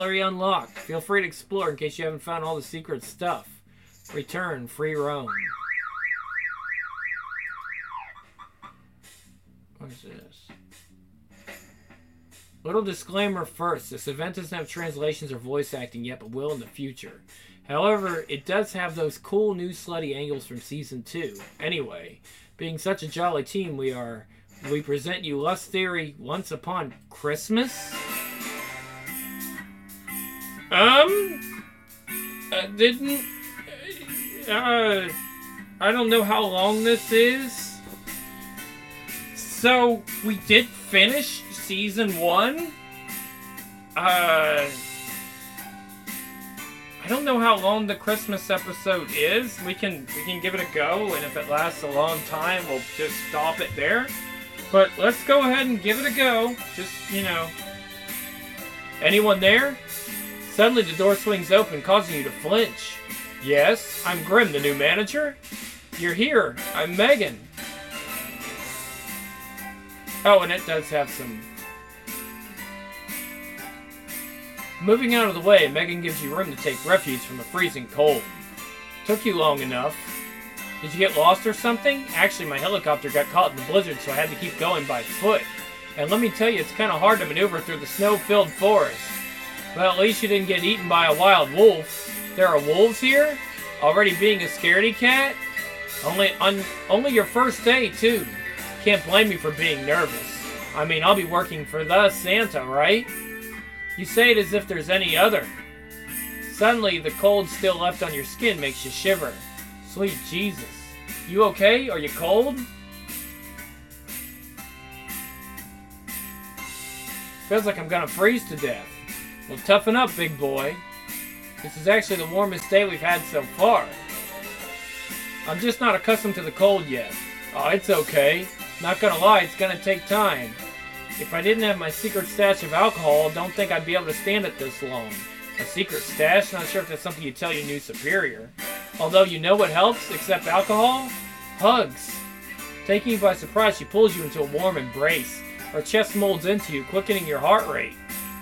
Gallery unlocked. Feel free to explore in case you haven't found all the secret stuff. Return, free roam. What is this? Little disclaimer first. This event doesn't have translations or voice acting yet, but will in the future. However, it does have those cool new slutty angles from Season 2. Anyway, being such a jolly team we present you Lust Theory Once Upon Christmas? I don't know how long this is. So, we did finish Season 1? I don't know how long the Christmas episode is. We can give it a go, and if it lasts a long time, we'll just stop it there. But let's go ahead and give it a go. Just, Anyone there? Suddenly the door swings open, causing you to flinch. Yes, I'm Grim, the new manager. You're here. I'm Megan. Oh, and it does have some... Moving out of the way, Megan gives you room to take refuge from the freezing cold. Took you long enough. Did you get lost or something? Actually, my helicopter got caught in the blizzard, so I had to keep going by foot. And let me tell you, it's kind of hard to maneuver through the snow-filled forest. Well, at least you didn't get eaten by a wild wolf. There are wolves here? Already being a scaredy cat? Only your first day, too. Can't blame you for being nervous. I mean, I'll be working for the Santa, right? You say it as if there's any other. Suddenly, the cold still left on your skin makes you shiver. Sweet Jesus. You okay? Are you cold? Feels like I'm gonna freeze to death. Well, toughen up, big boy. This is actually the warmest day we've had so far. I'm just not accustomed to the cold yet. Oh, it's okay. Not gonna lie, it's gonna take time. If I didn't have my secret stash of alcohol, I don't think I'd be able to stand it this long. A secret stash? Not sure if that's something you tell your new superior. Although you know what helps, except alcohol? Hugs. Taking you by surprise, she pulls you into a warm embrace. Her chest molds into you, quickening your heart rate.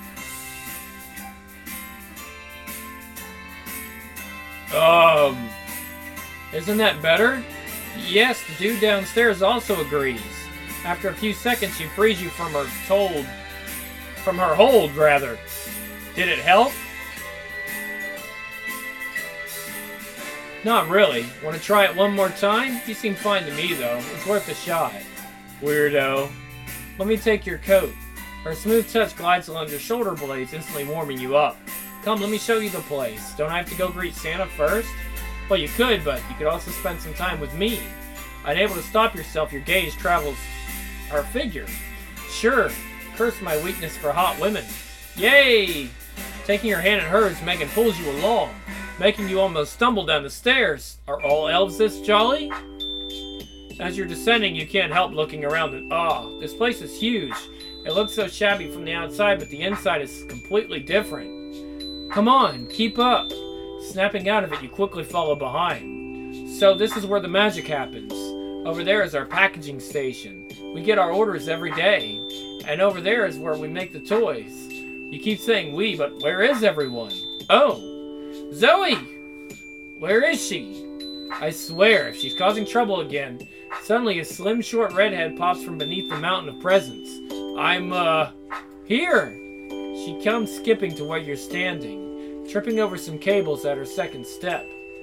Isn't that better? Yes, the dude downstairs also agrees. After a few seconds, she frees you from her hold. Did it help? Not really. Want to try it one more time? You seem fine to me, though. It's worth a shot. Weirdo. Let me take your coat. Her smooth touch glides along your shoulder blades, instantly warming you up. Come, let me show you the place. Don't I have to go greet Santa first? Well, you could, but you could also spend some time with me. Unable to stop yourself, your gaze travels her figure. Sure, curse my weakness for hot women. Yay! Taking your hand in hers, Megan pulls you along, making you almost stumble down the stairs. Are all elves this jolly? As you're descending, you can't help looking around and this place is huge. It looks so shabby from the outside, but the inside is completely different. Come on, keep up. Snapping out of it, you quickly follow behind. So this is where the magic happens. Over there is our packaging station. We get our orders every day. And over there is where we make the toys. You keep saying we, but where is everyone? Oh, Zoe! Where is she? I swear, if she's causing trouble again. Suddenly a slim, short redhead pops from beneath the mountain of presents. I'm, here! She comes skipping to where you're standing, tripping over some cables at her second step.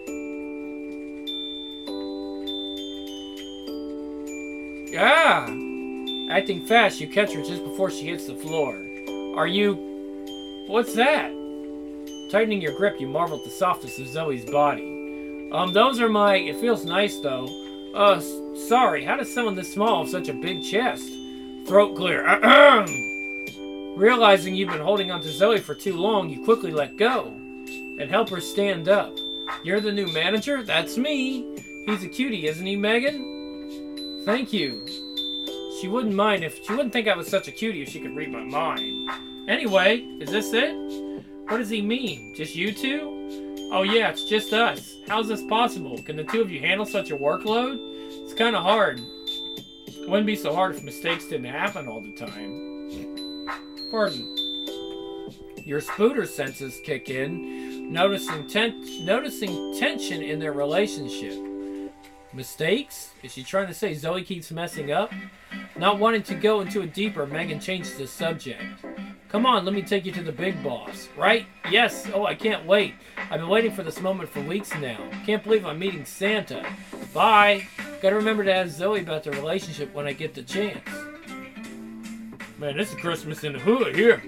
Ah! Acting fast, you catch her just before she hits the floor. Are you... What's that? Tightening your grip, you marvel at the softness of Zoe's body. Those are my... It feels nice, though. Sorry, how does someone this small have such a big chest? Throat clear. Realizing you've been holding on to Zoe for too long, you quickly let go and help her stand up. You're the new manager? That's me. He's a cutie, isn't he, Megan? Thank you. She wouldn't think I was such a cutie if she could read my mind. Anyway, is this it? What does he mean? Just you two? Oh yeah, it's just us. How's this possible? Can the two of you handle such a workload? It's kind of hard. It wouldn't be so hard if mistakes didn't happen all the time. Pardon. Your spooter senses kick in, noticing tension in their relationship. Mistakes? Is she trying to say Zoe keeps messing up? Not wanting to go into it deeper, Megan changed the subject. Come on, let me take you to the big boss. Right? Yes. Oh, I can't wait. I've been waiting for this moment for weeks now. Can't believe I'm meeting Santa. Bye. Gotta remember to ask Zoe about the relationship when I get the chance. Man, this is Christmas in the hood here.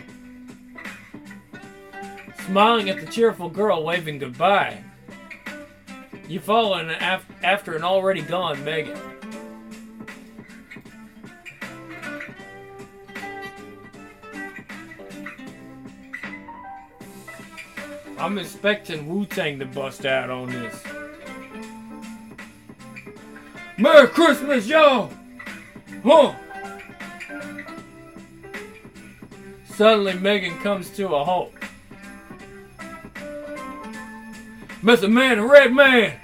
Smiling at the cheerful girl waving goodbye. You follow after an already gone Megan. I'm expecting Wu-Tang to bust out on this. Merry Christmas, y'all! Huh! Suddenly, Megan comes to a halt. Method Man and Red Man!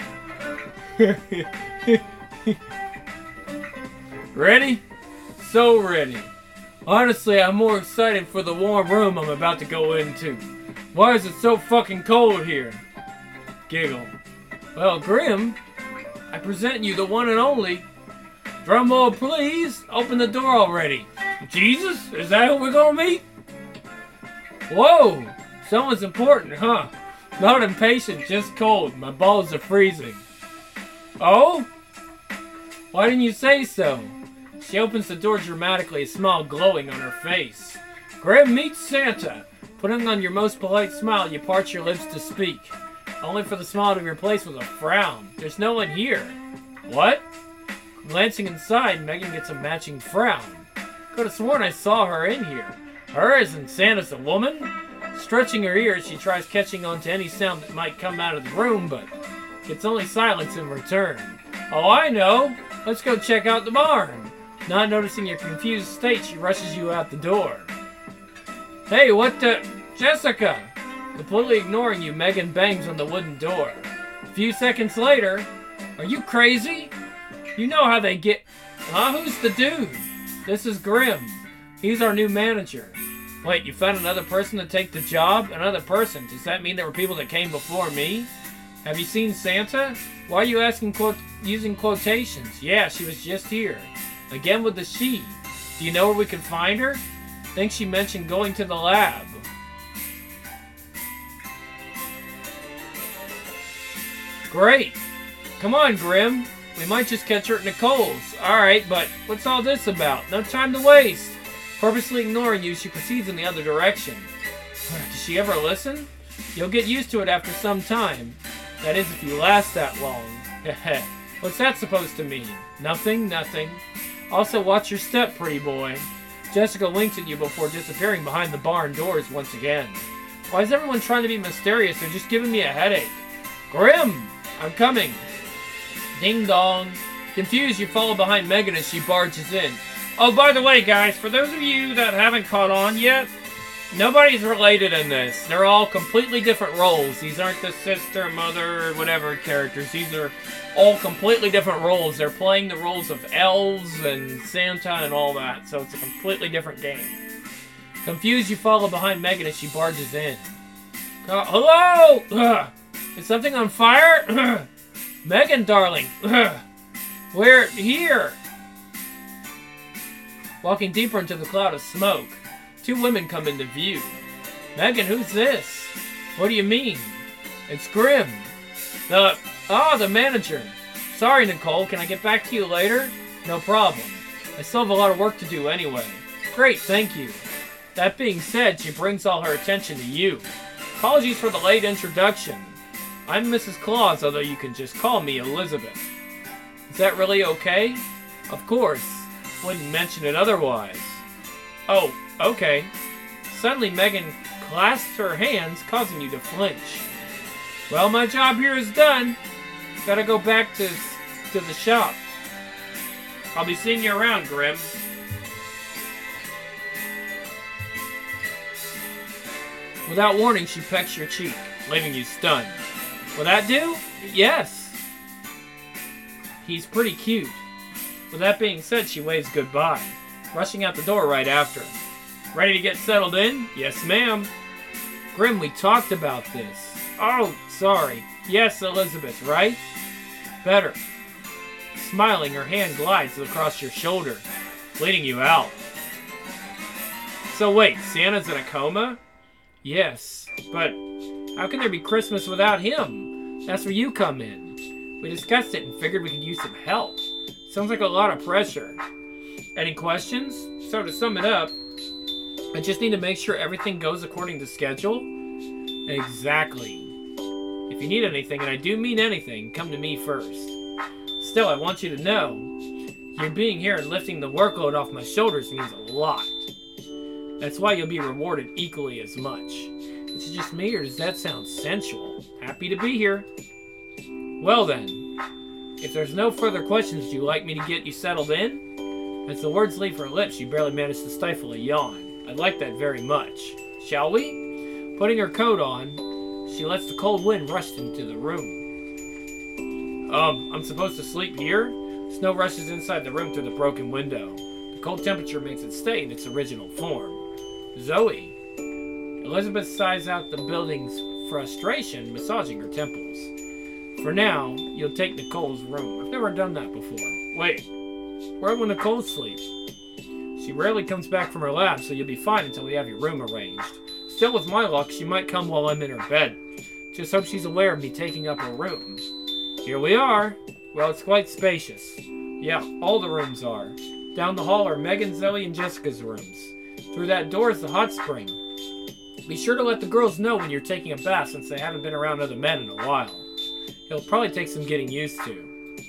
Ready? So ready. Honestly, I'm more excited for the warm room I'm about to go into. Why is it so fucking cold here? Giggle. Well, Grim, I present you the one and only. Drum roll, please. Open the door already. Jesus? Is that who we're gonna meet? Whoa! Someone's important, huh? Not impatient, just cold. My balls are freezing. Oh? Why didn't you say so? She opens the door dramatically, a smile glowing on her face. Grim meets Santa. Putting on your most polite smile, you part your lips to speak. Only for the smile to be replaced with a frown. There's no one here. What? Glancing inside, Megan gets a matching frown. Could have sworn I saw her in here. Her? Isn't Santa's a woman? Stretching her ears, she tries catching on to any sound that might come out of the room, but gets only silence in return. Oh, I know. Let's go check out the barn. Not noticing your confused state, she rushes you out the door. Hey, what the... Jessica! Completely ignoring you, Megan bangs on the wooden door. A few seconds later... Are you crazy? You know how they get... Huh? Who's the dude? This is Grim. He's our new manager. Wait, you found another person to take the job? Another person? Does that mean there were people that came before me? Have you seen Santa? Why are you asking using quotations? Yeah, she was just here. Again with the she. Do you know where we can find her? Think she mentioned going to the lab. Great. Come on, Grim. We might just catch her at Nicole's. Alright, but what's all this about? No time to waste. Purposely ignoring you, she proceeds in the other direction. Does she ever listen? You'll get used to it after some time. That is, if you last that long. Heh. What's that supposed to mean? Nothing, nothing. Also, watch your step, pretty boy. Jessica winks at you before disappearing behind the barn doors once again. Why is everyone trying to be mysterious? They're just giving me a headache. Grim! I'm coming. Ding dong. Confused, you follow behind Megan as she barges in. Oh, by the way, guys, for those of you that haven't caught on yet, nobody's related in this. They're all completely different roles. These aren't the sister, mother, whatever characters. These are all completely different roles. They're playing the roles of elves and Santa and all that, so it's a completely different game. Confused, you follow behind Megan as she barges in. Hello? Is something on fire? Megan, darling. We're here. Walking deeper into the cloud of smoke, two women come into view. Megan, who's this? What do you mean? It's Grim. The manager. Sorry, Nicole, can I get back to you later? No problem. I still have a lot of work to do anyway. Great, thank you. That being said, she brings all her attention to you. Apologies for the late introduction. I'm Mrs. Claus, although you can just call me Elizabeth. Is that really okay? Of course. Wouldn't mention it otherwise. Oh, okay. Suddenly, Megan clasps her hands, causing you to flinch. Well, my job here is done. Gotta go back to the shop. I'll be seeing you around, Grim. Without warning, she pecks your cheek, leaving you stunned. Will that do? Yes. He's pretty cute. With that being said, she waves goodbye, rushing out the door right after. Ready to get settled in? Yes, ma'am. Grim, we talked about this. Oh, sorry. Yes, Elizabeth, right? Better. Smiling, her hand glides across your shoulder, bleeding you out. So wait, Santa's in a coma? Yes, but how can there be Christmas without him? That's where you come in. We discussed it and figured we could use some help. Sounds like a lot of pressure. Any questions? So to sum it up, I just need to make sure everything goes according to schedule. Exactly. If you need anything, and I do mean anything, come to me first. Still, I want you to know, your being here and lifting the workload off my shoulders means a lot. That's why you'll be rewarded equally as much. Is it just me, or does that sound sensual? Happy to be here. Well then, if there's no further questions, do you like me to get you settled in? As the words leave her lips, she barely managed to stifle a yawn. I'd like that very much. Shall we? Putting her coat on, she lets the cold wind rush into the room. I'm supposed to sleep here? Snow rushes inside the room through the broken window. The cold temperature makes it stay in its original form. Zoe. Elizabeth sighs out the building's frustration, massaging her temples. For now, you'll take Nicole's room. I've never done that before. Wait, where will Nicole sleep? She rarely comes back from her lab, so you'll be fine until we have your room arranged. Still, with my luck, she might come while I'm in her bed. Just hope she's aware of me taking up her room. Here we are. Well, it's quite spacious. Yeah, all the rooms are. Down the hall are Megan, Zoe, and Jessica's rooms. Through that door is the hot spring. Be sure to let the girls know when you're taking a bath, since they haven't been around other men in a while. It'll probably take some getting used to.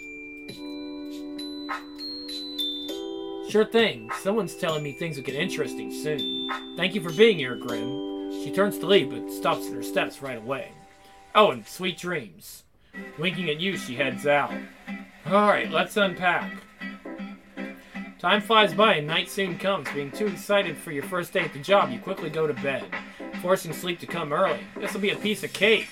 Sure thing. Someone's telling me things will get interesting soon. Thank you for being here, Grim. She turns to leave, but stops in her steps right away. Oh, and sweet dreams. Winking at you, she heads out. Alright, let's unpack. Time flies by and night soon comes. Being too excited for your first day at the job, you quickly go to bed, forcing sleep to come early. This'll be a piece of cake.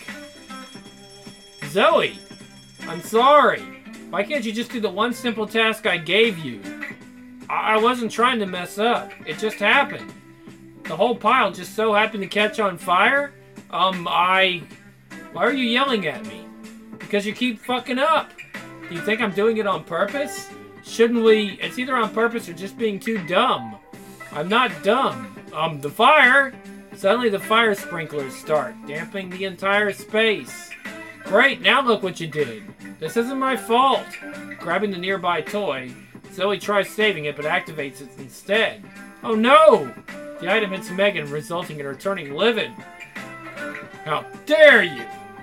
Zoe! I'm sorry. Why can't you just do the one simple task I gave you? I wasn't trying to mess up. It just happened. The whole pile just so happened to catch on fire? Why are you yelling at me? Because you keep fucking up. Do you think I'm doing it on purpose? Shouldn't we... It's either on purpose or just being too dumb. I'm not dumb. The fire... Suddenly the fire sprinklers start, damping the entire space. Great, now look what you did. This isn't my fault. Grabbing the nearby toy, Zoe tries saving it but activates it instead. Oh no! The item hits Megan, resulting in her turning livid. How dare you!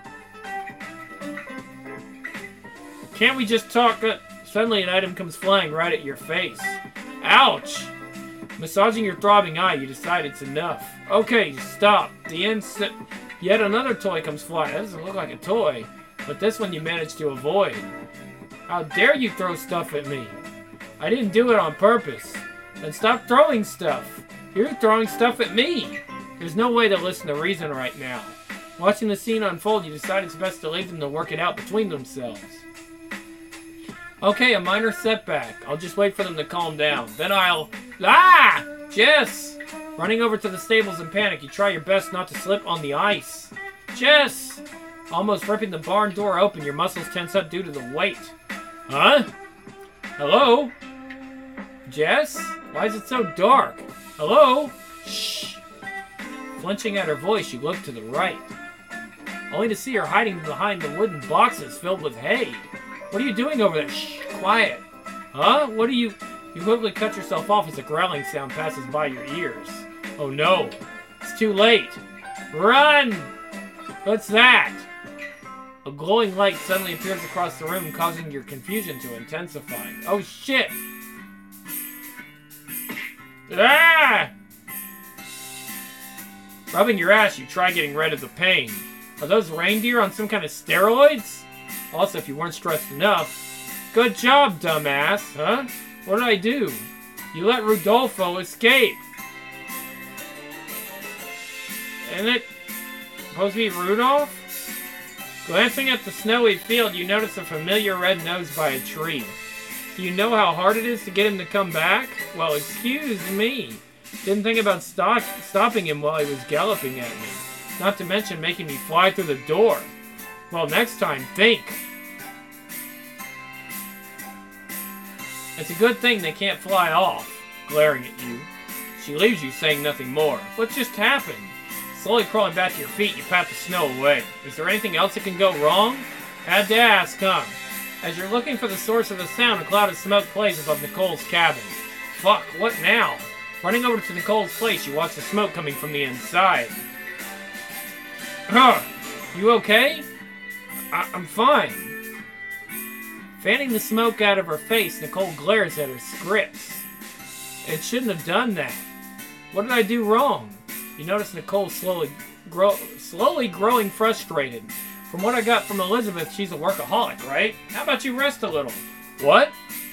Can't we just talk? Suddenly an item comes flying right at your face. Ouch! Massaging your throbbing eye, you decide it's enough. Okay, stop. Yet another toy comes flying. That doesn't look like a toy, but this one you managed to avoid. How dare you throw stuff at me? I didn't do it on purpose. Then stop throwing stuff. You're throwing stuff at me. There's no way to listen to reason right now. Watching the scene unfold, you decide it's best to leave them to work it out between themselves. Okay, a minor setback. I'll just wait for them to calm down. Then I'll... Ah! Jess! Running over to the stables in panic, you try your best not to slip on the ice. Jess! Almost ripping the barn door open, your muscles tense up due to the weight. Huh? Hello? Jess? Why is it so dark? Hello? Shh! Flinching at her voice, you look to the right, only to see her hiding behind the wooden boxes filled with hay. What are you doing over there? Shh! Quiet! Huh? What are you... You quickly cut yourself off as a growling sound passes by your ears. Oh no! It's too late! Run! What's that? A glowing light suddenly appears across the room, causing your confusion to intensify. Oh shit! Ah! Rubbing your ass, you try getting rid of the pain. Are those reindeer on some kind of steroids? Also, if you weren't stressed enough... Good job, dumbass, huh? What did I do? You let Rudolfo escape. Isn't it supposed to be Rudolph? Glancing at the snowy field, you notice a familiar red nose by a tree. Do you know how hard it is to get him to come back? Well, excuse me. Didn't think about stopping him while he was galloping at me. Not to mention making me fly through the door. Well, next time, think. It's a good thing they can't fly off, glaring at you. She leaves you saying nothing more. What just happened? Slowly crawling back to your feet, you pat the snow away. Is there anything else that can go wrong? Had to ask, huh? As you're looking for the source of the sound, a cloud of smoke plays above Nicole's cabin. Fuck, what now? Running over to Nicole's place, you watch the smoke coming from the inside. Huh? You okay? I'm fine. Fanning the smoke out of her face, Nicole glares at her scripts. It shouldn't have done that. What did I do wrong? You notice Nicole slowly growing frustrated. From what I got from Elizabeth, she's a workaholic, right? How about you rest a little? What?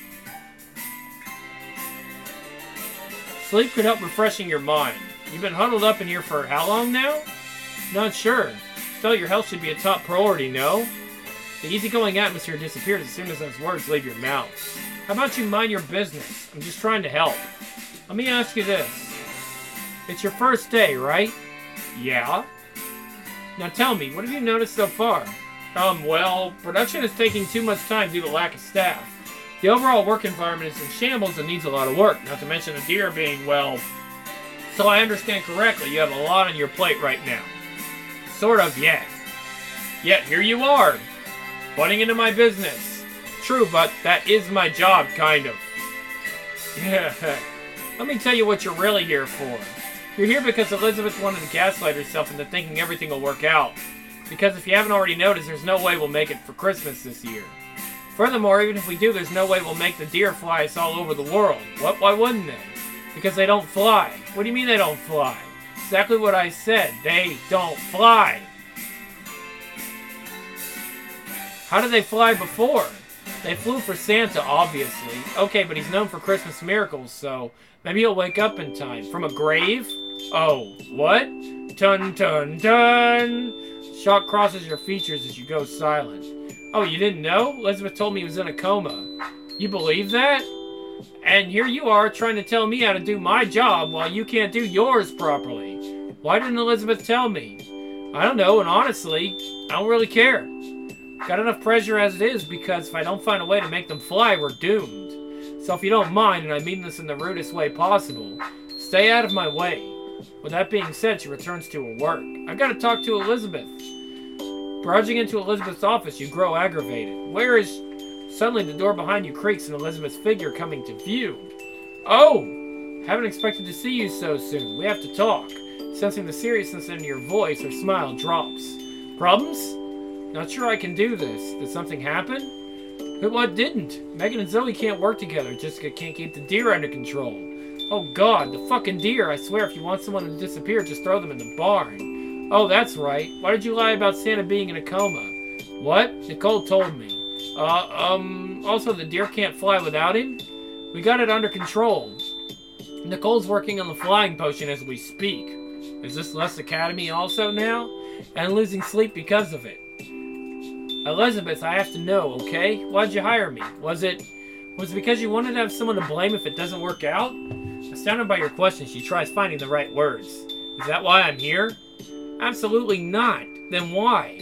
Sleep could help refreshing your mind. You've been huddled up in here for how long now? Not sure. Still, your health should be a top priority, no? The easygoing atmosphere disappears as soon as those words leave your mouth. How about you mind your business? I'm just trying to help. Let me ask you this. It's your first day, right? Yeah. Now tell me, what have you noticed so far? Well, production is taking too much time due to lack of staff. The overall work environment is in shambles and needs a lot of work, not to mention the deer being, well... So I understand correctly, you have a lot on your plate right now. Sort of, yeah. Yet here you are, butting into my business. True, but that is my job, kind of. Yeah. Let me tell you what you're really here for. You're here because Elizabeth wanted to gaslight herself into thinking everything will work out. Because if you haven't already noticed, there's no way we'll make it for Christmas this year. Furthermore, even if we do, there's no way we'll make the deer fly us all over the world. What? Why wouldn't they? Because they don't fly. What do you mean they don't fly? Exactly what I said. They don't fly. How did they fly before? They flew for Santa, obviously. Okay, but he's known for Christmas miracles, so maybe he'll wake up in time. From a grave? Oh, what? Dun dun dun! Shock crosses your features as you go silent. Oh, you didn't know? Elizabeth told me he was in a coma. You believe that? And here you are trying to tell me how to do my job while you can't do yours properly. Why didn't Elizabeth tell me? I don't know, and honestly, I don't really care. Got enough pressure as it is because if I don't find a way to make them fly, we're doomed. So if you don't mind, and I mean this in the rudest way possible, stay out of my way. With that being said, she returns to her work. I've got to talk to Elizabeth. Barging into Elizabeth's office, you grow aggravated. Where is... Suddenly, the door behind you creaks and Elizabeth's figure coming to view. Oh! Haven't expected to see you so soon. We have to talk. Sensing the seriousness in your voice, her smile drops. Problems? Not sure I can do this. Did something happen? What didn't? Megan and Zoe can't work together. Jessica can't keep the deer under control. Oh god, the fucking deer. I swear if you want someone to disappear, just throw them in the barn. Oh, that's right. Why did you lie about Santa being in a coma? What? Nicole told me. Also the deer can't fly without him? We got it under control. Nicole's working on the flying potion as we speak. Is this Les Academy also now? And losing sleep because of it. Elizabeth, I have to know, okay? Why'd you hire me? Was it because you wanted to have someone to blame if it doesn't work out? Astounded by your question, she tries finding the right words. Is that why I'm here? Absolutely not. Then why?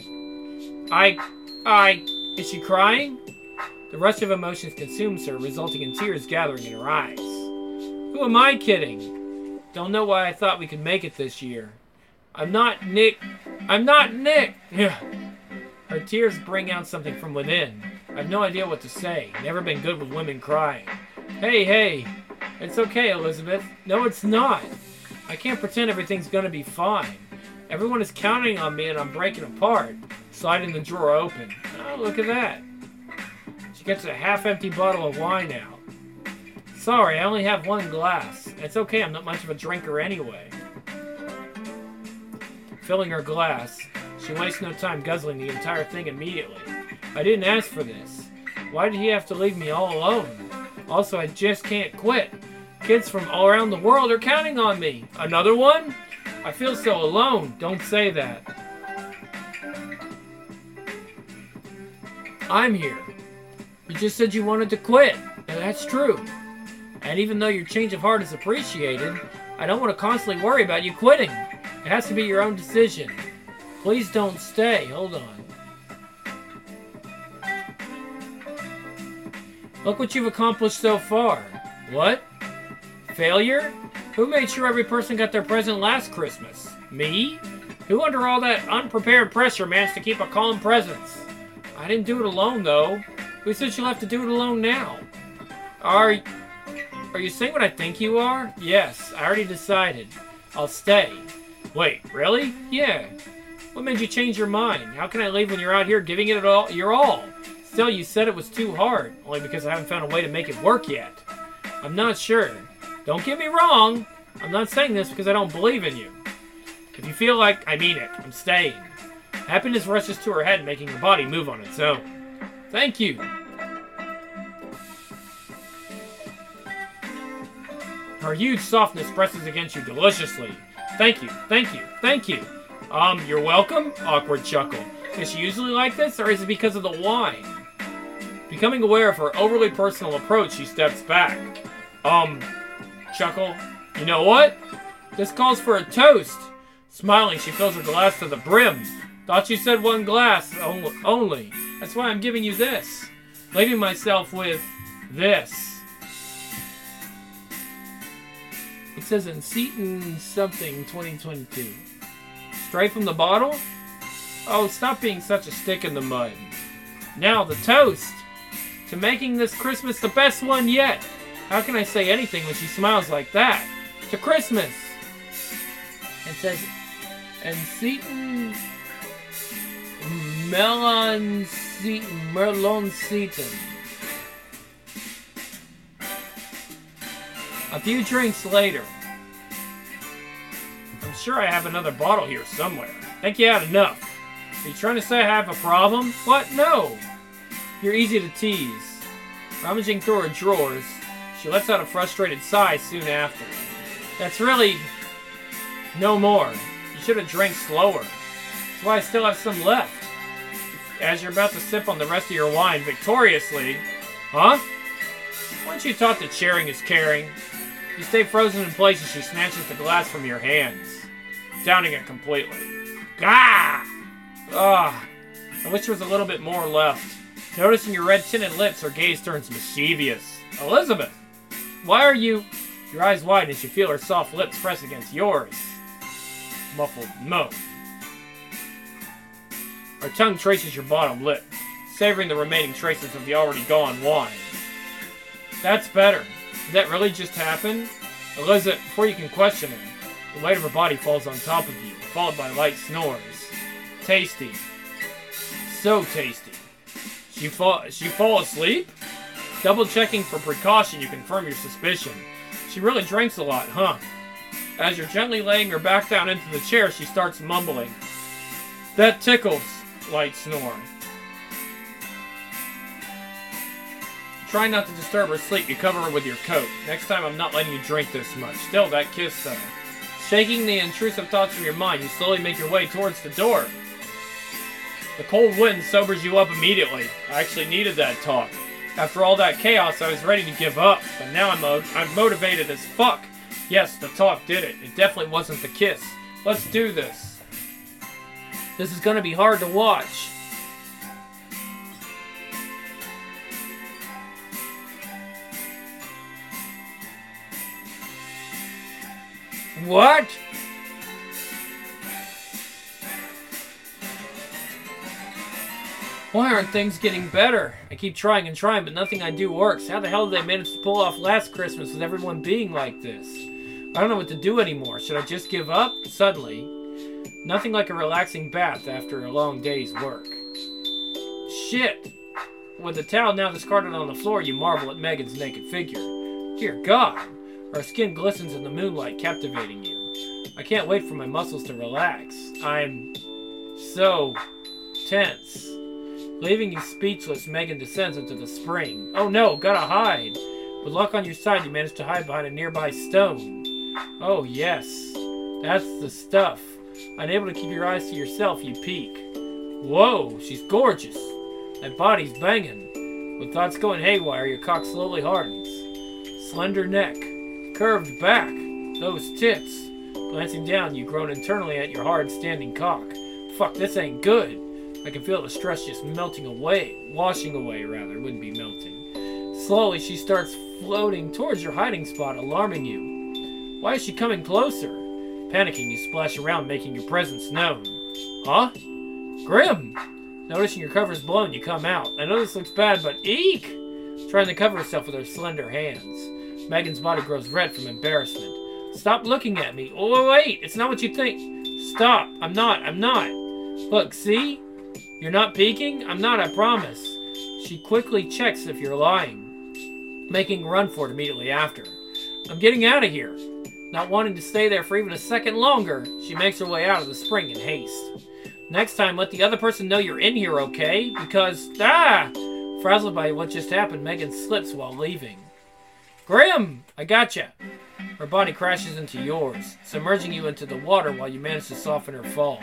Is she crying? The rush of emotions consumes her, resulting in tears gathering in her eyes. Who am I kidding? Don't know why I thought we could make it this year. I'm not Nick. Yeah. Her tears bring out something from within. I've no idea what to say. Never been good with women crying. Hey. It's okay, Elizabeth. No, it's not. I can't pretend everything's gonna be fine. Everyone is counting on me and I'm breaking apart. Sliding the drawer open. Oh, look at that. She gets a half-empty bottle of wine out. Sorry, I only have one glass. It's okay, I'm not much of a drinker anyway. Filling her glass, she wastes no time guzzling the entire thing immediately. I didn't ask for this. Why did he have to leave me all alone? Also, I just can't quit. Kids from all around the world are counting on me. Another one? I feel so alone. Don't say that. I'm here. You just said you wanted to quit. And that's true. And even though your change of heart is appreciated, I don't want to constantly worry about you quitting. It has to be your own decision. Please don't stay. Hold on. Look what you've accomplished so far. What? Failure? Who made sure every person got their present last Christmas? Me? Who under all that unprepared pressure managed to keep a calm presence? I didn't do it alone, though. Who said you'll have to do it alone now? Are you saying what I think you are? Yes, I already decided. I'll stay. Wait, really? Yeah. What made you change your mind? How can I leave when you're out here giving it all your all? Still, you said it was too hard, only because I haven't found a way to make it work yet. I'm not sure. Don't get me wrong. I'm not saying this because I don't believe in you. If you feel like I mean it, I'm staying. Happiness rushes to her head, making her body move on its own. Thank you. Her huge softness presses against you deliciously. Thank you, thank you, thank you. You're welcome? Awkward chuckle. Is she usually like this, or is it because of the wine? Becoming aware of her overly personal approach, she steps back. Chuckle. You know what? This calls for a toast. Smiling, she fills her glass to the brim. Thought you said one glass only. That's why I'm giving you this. Leaving myself with this. It says in Seton something 2022. Straight from the bottle? Oh, stop being such a stick in the mud. Now, the toast. To making this Christmas the best one yet. How can I say anything when she smiles like that? To Christmas. It says, and Seton... Merlon Seton. A few drinks later. I'm sure I have another bottle here somewhere. Think you had enough. Are you trying to say I have a problem? What? No. You're easy to tease. Rummaging through her drawers, she lets out a frustrated sigh soon after. That's really... no more. You should have drank slower. That's why I still have some left. As you're about to sip on the rest of your wine victoriously... Huh? Weren't you taught that sharing is caring? You stay frozen in place as she snatches the glass from your hands, downing it completely. Gah! Ah! I wish there was a little bit more left. Noticing your red-tinted lips, her gaze turns mischievous. Elizabeth! Why are you... Your eyes widen as you feel her soft lips press against yours. Muffled moan. Her tongue traces your bottom lip, savoring the remaining traces of the already gone wine. That's better. Did that really just happen? Elizabeth, before you can question her, the weight of her body falls on top of you, followed by light snores. Tasty. So tasty. She fall asleep? Double checking for precaution, you confirm your suspicion. She really drinks a lot, huh? As you're gently laying her back down into the chair, she starts mumbling. That tickles. Light snore. Try not to disturb her sleep. You cover her with your coat. Next time I'm not letting you drink this much. Still, that kiss though. Shaking the intrusive thoughts from your mind, you slowly make your way towards the door. The cold wind sobers you up immediately. I actually needed that talk. After all that chaos, I was ready to give up. But now I'm motivated as fuck. Yes, the talk did it. It definitely wasn't the kiss. Let's do this. This is gonna be hard to watch. What? Why aren't things getting better? I keep trying and trying, but nothing I do works. How the hell did they manage to pull off last Christmas with everyone being like this? I don't know what to do anymore. Should I just give up? Suddenly, nothing like a relaxing bath after a long day's work. Shit! With the towel now discarded on the floor, you marvel at Megan's naked figure. Dear God! Her skin glistens in the moonlight, captivating you. I can't wait for my muscles to relax. I'm so tense. Leaving you speechless, Megan descends into the spring. Oh no, gotta hide! With luck on your side, you manage to hide behind a nearby stone. Oh yes, that's the stuff. Unable to keep your eyes to yourself, you peek. Whoa, she's gorgeous. That body's banging. With thoughts going haywire, your cock slowly hardens. Slender neck. Curved back. Those tits. Glancing down, you groan internally at your hard-standing cock. fuck, this ain't good. I can feel the stress just melting away. Washing away, rather. It wouldn't be melting. Slowly, she starts floating towards your hiding spot, alarming you. Why is she coming closer? Panicking, you splash around, making your presence known. Huh? Grim! Noticing your cover is blown, you come out. I know this looks bad, but eek! Trying to cover herself with her slender hands. Megan's body grows red from embarrassment. Stop looking at me. Oh, wait! It's not what you think. Stop! I'm not. Look, see? You're not peeking? I'm not, I promise. She quickly checks if you're lying, making a run for it immediately after. I'm getting out of here. Not wanting to stay there for even a second longer, she makes her way out of the spring in haste. Next time, let the other person know you're in here, okay? Because, frazzled by what just happened, Megan slips while leaving. Grim! I gotcha! Her body crashes into yours, submerging you into the water while you manage to soften her fall.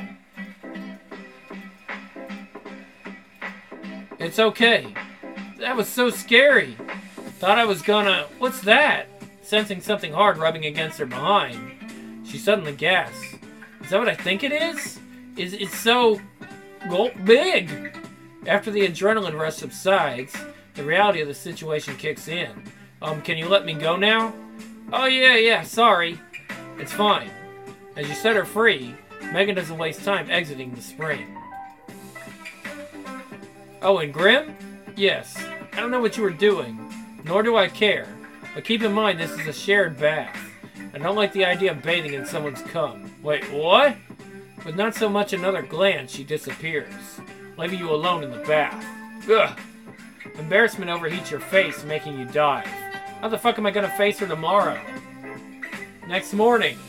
It's okay. That was so scary. Thought I was gonna... What's that? Sensing something hard rubbing against her behind, she suddenly gasps. Is that what I think it is? It's so... big? After the adrenaline rush subsides, the reality of the situation kicks in. Can you let me go now? Oh, yeah, sorry. It's fine. As you set her free, Megan doesn't waste time exiting the spring. Oh, and Grim? Yes. I don't know what you were doing, nor do I care. But keep in mind, this is a shared bath. I don't like the idea of bathing in someone's cum. Wait, what? With not so much another glance, she disappears, leaving you alone in the bath. Ugh. Embarrassment overheats your face, making you dive. How the fuck am I gonna face her tomorrow? Next morning.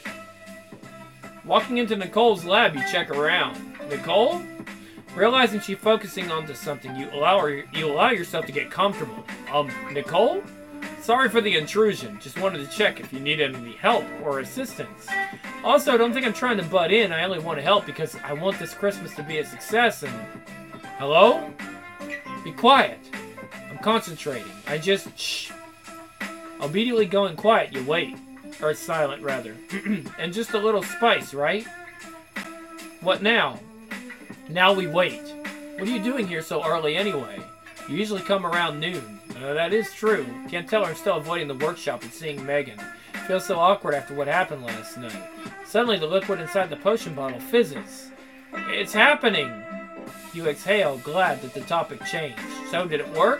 Walking into Nicole's lab, you check around. Nicole? Realizing she's focusing onto something, you allow yourself to get comfortable. Nicole? Sorry for the intrusion. Just wanted to check if you need any help or assistance. Also, don't think I'm trying to butt in. I only want to help because I want this Christmas to be a success and... Hello? Be quiet. I'm concentrating. Shh. Obediently going quiet, you wait. Or silent, rather. And just a little spice, right? What now? Now we wait. What are you doing here so early anyway? You usually come around noon. That is true. Can't tell her I'm still avoiding the workshop and seeing Megan. Feels so awkward after what happened last night. Suddenly the liquid inside the potion bottle fizzes. It's happening! You exhale, glad that the topic changed. So, did it work?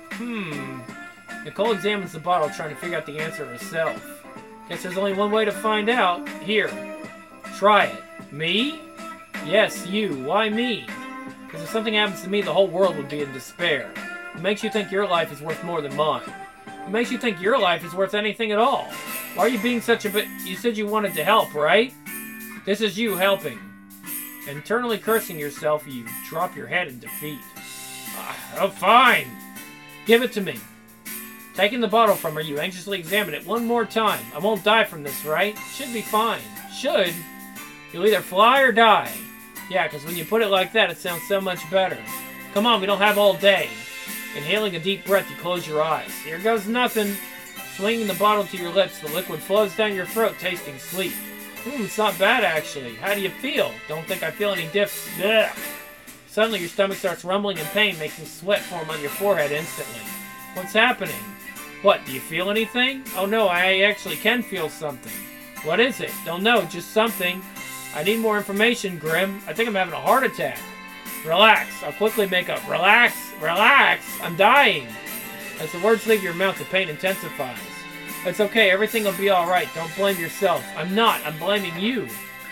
Nicole examines the bottle, trying to figure out the answer herself. Guess there's only one way to find out. Here. Try it. Me? Yes, you. Why me? Because if something happens to me, the whole world would be in despair. What makes you think your life is worth more than mine? What makes you think your life is worth anything at all? Why are you being such a bit... You said you wanted to help, right? This is you helping. Internally cursing yourself, you drop your head in defeat. Oh, fine. Give it to me. Taking the bottle from her, you anxiously examine it one more time. I won't die from this, right? Should be fine. Should? You'll either fly or die. Yeah, because when you put it like that, it sounds so much better. Come on, we don't have all day. Inhaling a deep breath, you close your eyes. Here goes nothing. Swinging the bottle to your lips, the liquid flows down your throat, tasting sweet. It's not bad, actually. How do you feel? Don't think I feel any Ugh. Suddenly, your stomach starts rumbling in pain, making sweat form on your forehead instantly. What's happening? What, do you feel anything? Oh no, I actually can feel something. What is it? Don't know, just something. I need more information, Grim. I think I'm having a heart attack. Relax. I'll quickly make up. Relax. Relax. I'm dying. As the words leave your mouth, the pain intensifies. It's okay. Everything will be alright. Don't blame yourself. I'm not. I'm blaming you.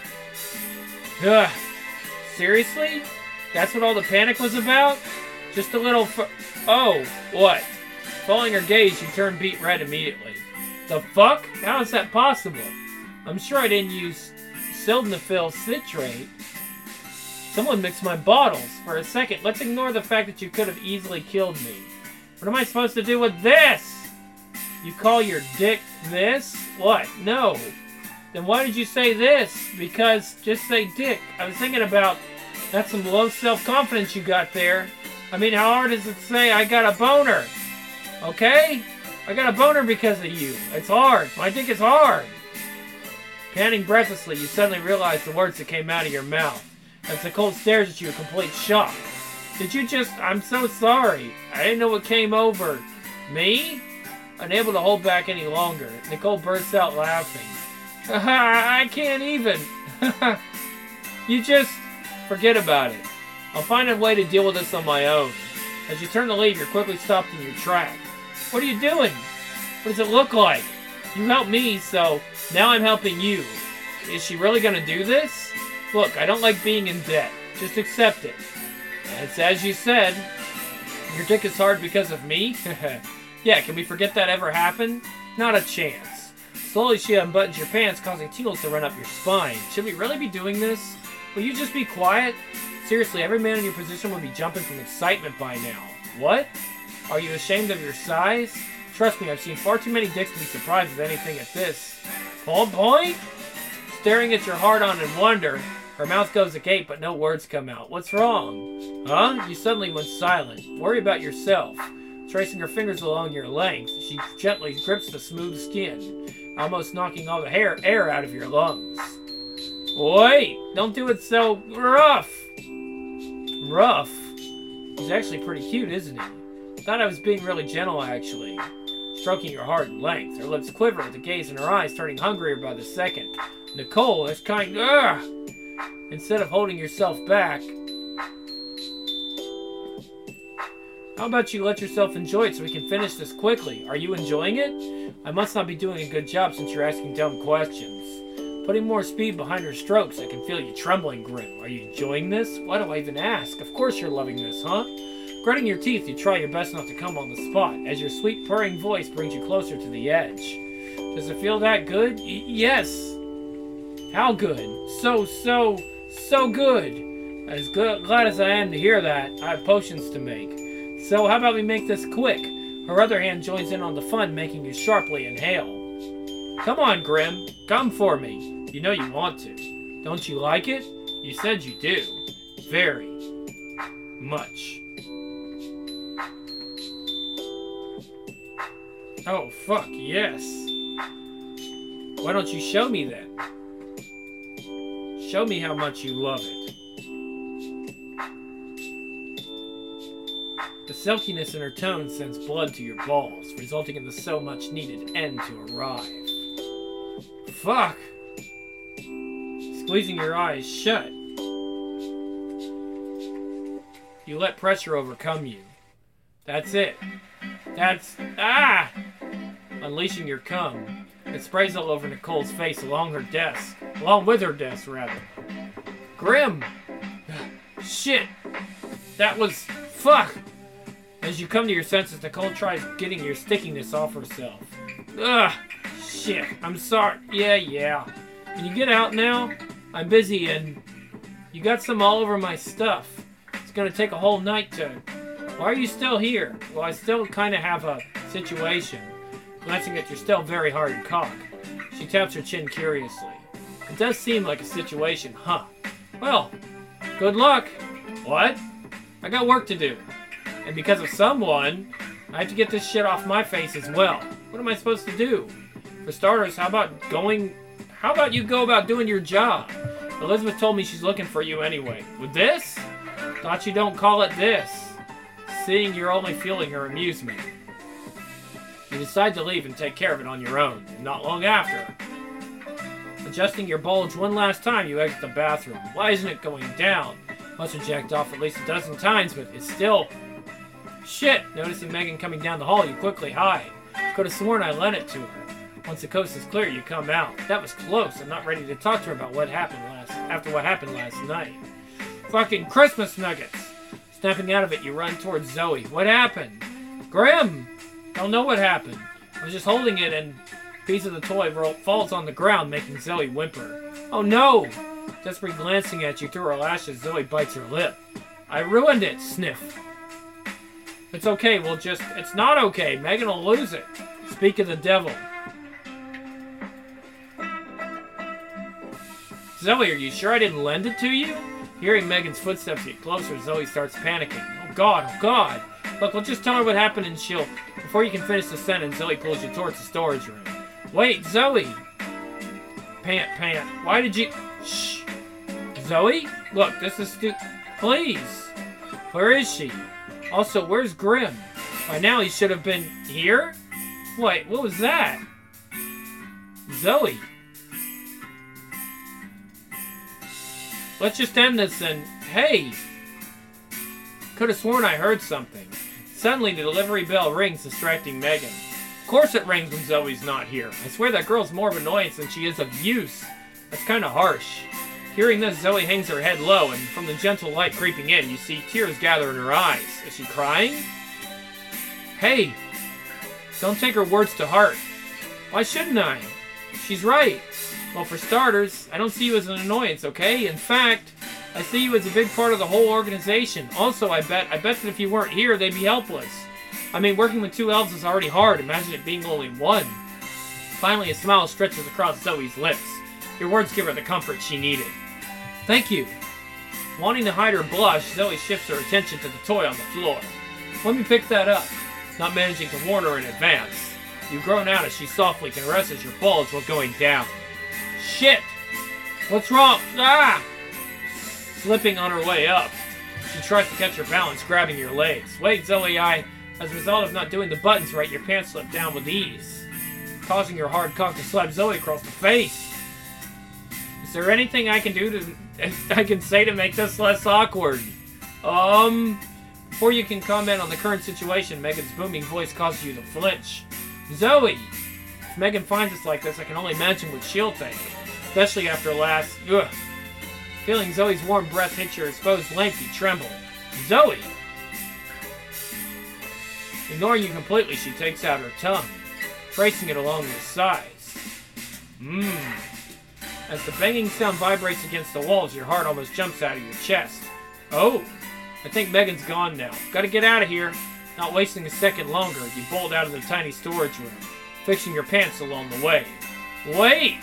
Ugh. Seriously? That's what all the panic was about? Just a little Oh, what? Following her gaze, you turn beet red immediately. The fuck? How is that possible? I'm sure I didn't use sildenafil citrate. Someone mixed my bottles. For a second, let's ignore the fact that you could have easily killed me. What am I supposed to do with this? You call your dick this? What? No. Then why did you say this? Because, just say dick. I was thinking about, that's some low self-confidence you got there. I mean, how hard is it to say I got a boner? Okay? I got a boner because of you. It's hard. My dick is hard. Panting breathlessly, you suddenly realize the words that came out of your mouth. as Nicole stares at you in complete shock. Did you just... I'm so sorry. I didn't know what came over. Me? Unable to hold back any longer, Nicole bursts out laughing. I can't even. You just... Forget about it. I'll find a way to deal with this on my own. As you turn to leave, you're quickly stopped in your track. What are you doing? What does it look like? You helped me, so now I'm helping you. Is she really gonna do this? Look, I don't like being in debt. Just accept it. It's as you said. Your dick is hard because of me? Yeah, can we forget that ever happened? Not a chance. Slowly she unbuttons your pants, causing tingles to run up your spine. Should we really be doing this? Will you just be quiet? Seriously, every man in your position would be jumping from excitement by now. What? Are you ashamed of your size? Trust me, I've seen far too many dicks to be surprised with anything at this. Point? Staring at your hard-on in wonder, her mouth goes agape, but no words come out. What's wrong? Huh? You suddenly went silent. Worry about yourself. Tracing her fingers along your length, she gently grips the smooth skin, almost knocking all the air out of your lungs. Wait! Don't do it so rough! Rough? He's actually pretty cute, isn't he? Thought I was being really gentle, actually. Stroking your heart and length. Her lips quiver with the gaze in her eyes turning hungrier by the second. Nicole, that's kind... Ugh! Instead of holding yourself back... How about you let yourself enjoy it so we can finish this quickly? Are you enjoying it? I must not be doing a good job since you're asking dumb questions. Putting more speed behind her strokes, I can feel you trembling, Grim. Are you enjoying this? Why do I even ask? Of course you're loving this, huh? Gritting your teeth, you try your best not to come on the spot, as your sweet purring voice brings you closer to the edge. Does it feel that good? Yes! How good? So good! As glad as I am to hear that, I have potions to make. So how about we make this quick? Her other hand joins in on the fun, making you sharply inhale. Come on, Grim. Come for me. You know you want to. Don't you like it? You said you do. Very much. Oh, fuck, yes. Why don't you show me then? Show me how much you love it. The silkiness in her tone sends blood to your balls, resulting in the so much needed end to arrive. Fuck! Squeezing your eyes shut. You let pressure overcome you. That's it. That's... Ah! Unleashing your cum. It sprays all over Nicole's face along with her desk, rather. Grim! Shit! That was... Fuck! As you come to your senses, Nicole tries getting your stickiness off herself. Ugh! Shit, I'm sorry. Yeah. Can you get out now? I'm busy and... You got some all over my stuff. It's gonna take a whole night to... Why are you still here? Well, I still kind of have a situation. Glancing at your still very hard cock. She taps her chin curiously. It does seem like a situation, huh? Well, good luck. What? I got work to do. And because of someone, I have to get this shit off my face as well. What am I supposed to do? For starters, how about you go about doing your job? Elizabeth told me she's looking for you anyway. With this? Thought you don't call it this. Seeing you're only fueling her amusement. You decide to leave and take care of it on your own. And not long after. Adjusting your bulge one last time, you exit the bathroom. Why isn't it going down? Must have jacked off at least a dozen times, but it's still... Shit! Noticing Megan coming down the hall, you quickly hide. Could have sworn I lent it to her. Once the coast is clear, you come out. That was close. I'm not ready to talk to her about what happened after what happened last night. Fucking Christmas nuggets! Snapping out of it, you run towards Zoe. What happened? Grim! I don't know what happened. I was just holding it and a piece of the toy falls on the ground, making Zoe whimper. Oh no! Desperately glancing at you through her lashes, Zoe bites her lip. I ruined it, sniff. It's okay, it's not okay. Megan will lose it. Speak of the devil. Zoe, are you sure I didn't lend it to you? Hearing Megan's footsteps get closer, Zoe starts panicking. Oh God. Look, we'll just tell her what happened and she'll... Before you can finish the sentence, Zoe pulls you towards the storage room. Wait, Zoe! Pant. Why did you... Shh! Zoe? Look, this is Please. Where is she? Also, where's Grim? By now he should have been here? Wait, what was that? Zoe. Let's just end this and... Hey! Could have sworn I heard something. Suddenly the delivery bell rings, distracting Megan. Of course it rings when Zoe's not here. I swear that girl's more of an annoyance than she is of use. That's kind of harsh. Hearing this, Zoe hangs her head low, and from the gentle light creeping in, you see tears gather in her eyes. Is she crying? Hey! Don't take her words to heart. Why shouldn't I? She's right. Well, for starters, I don't see you as an annoyance, okay? In fact, I see you as a big part of the whole organization. Also, I bet that if you weren't here, they'd be helpless. I mean, working with 2 elves is already hard. Imagine it being only 1. Finally, a smile stretches across Zoe's lips. Your words give her the comfort she needed. Thank you. Wanting to hide her blush, Zoe shifts her attention to the toy on the floor. Let me pick that up. Not managing to warn her in advance. You groan out as she softly caresses your balls while going down. Shit! What's wrong? Ah! Slipping on her way up. She tries to catch her balance, grabbing your legs. Wait, Zoe, as a result of not doing the buttons right, your pants slip down with ease, causing your hard cock to slap Zoe across the face. Is there anything I can say to make this less awkward? Before you can comment on the current situation, Megan's booming voice causes you to flinch. Zoe! If Megan finds us like this, I can only imagine what she'll think. Especially after last... Ugh. Feeling Zoe's warm breath hit your exposed length, you tremble. Zoe! Ignoring you completely, she takes out her tongue, tracing it along your sides. As the banging sound vibrates against the walls, your heart almost jumps out of your chest. Oh! I think Megan's gone now. Gotta get out of here. Not wasting a second longer, you bolt out of the tiny storage room, fixing your pants along the way. Wait!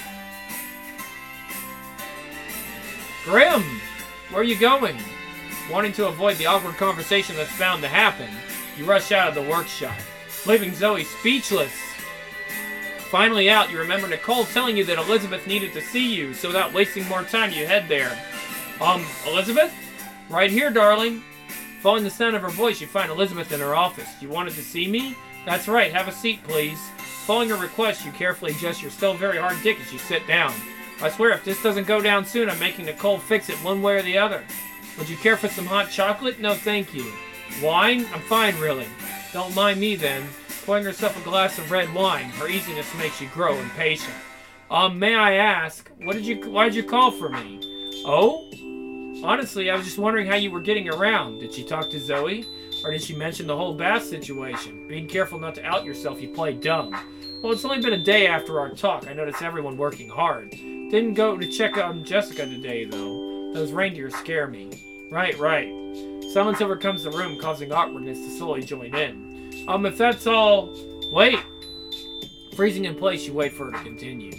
Grim! Where are you going? Wanting to avoid the awkward conversation that's bound to happen, you rush out of the workshop, leaving Zoe speechless. Finally out, you remember Nicole telling you that Elizabeth needed to see you, so without wasting more time, you head there. Elizabeth? Right here, darling. Following the sound of her voice, you find Elizabeth in her office. You wanted to see me? That's right, have a seat, please. Following her request, you carefully adjust your still very hard dick as you sit down. I swear, if this doesn't go down soon, I'm making Nicole fix it one way or the other. Would you care for some hot chocolate? No, thank you. Wine? I'm fine, really. Don't mind me, then. Pouring herself a glass of red wine, her easiness makes you grow impatient. May I ask, why did you call for me? Oh? Honestly, I was just wondering how you were getting around. Did she talk to Zoe? Or did she mention the whole bath situation? Being careful not to out yourself, you play dumb. Well, it's only been a day after our talk. I noticed everyone working hard. Didn't go to check on Jessica today, though. Those reindeers scare me. Right. Silence overcomes the room, causing awkwardness to slowly join in. If that's all... Wait! Freezing in place, you wait for her to continue.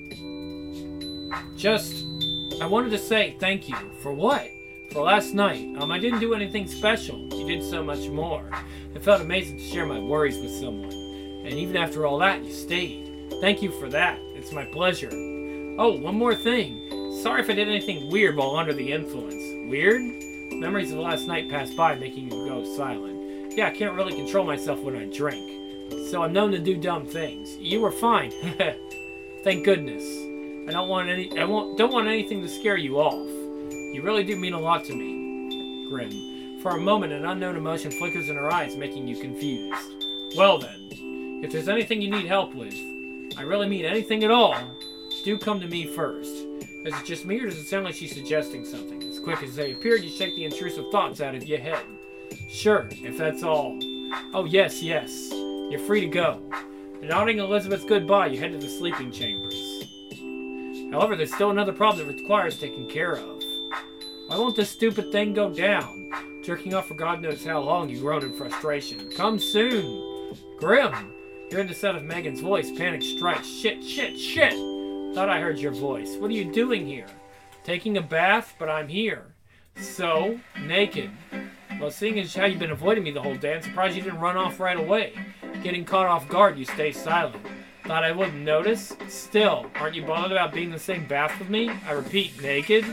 I wanted to say thank you. For what? For last night. I didn't do anything special. You did so much more. It felt amazing to share my worries with someone. And even after all that, you stayed. Thank you for that. It's my pleasure. Oh, one more thing. Sorry if I did anything weird while under the influence. Weird? Memories of last night pass by, making you go silent. Yeah, I can't really control myself when I drink. So I'm known to do dumb things. You were fine. Thank goodness. I don't want anything to scare you off. You really do mean a lot to me. Grim. For a moment, an unknown emotion flickers in her eyes, making you confused. Well then, if there's anything you need help with, I really mean anything at all, do come to me first. Is it just me, or does it sound like she's suggesting something? As quick as they appear, you shake the intrusive thoughts out of your head. Sure, if that's all. Oh, yes. You're free to go. Nodding Elizabeth goodbye, you head to the sleeping chambers. However, there's still another problem that requires taking care of. Why won't this stupid thing go down? Jerking off for God knows how long, you groan in frustration. Come soon! Grim! Hearing the sound of Megan's voice, panic strikes. Shit! Thought I heard your voice. What are you doing here? Taking a bath, but I'm here. So, naked. Well, seeing as how you've been avoiding me the whole day, I'm surprised you didn't run off right away. Getting caught off guard, you stay silent. Thought I wouldn't notice? Still, aren't you bothered about being in the same bath with me? I repeat, naked?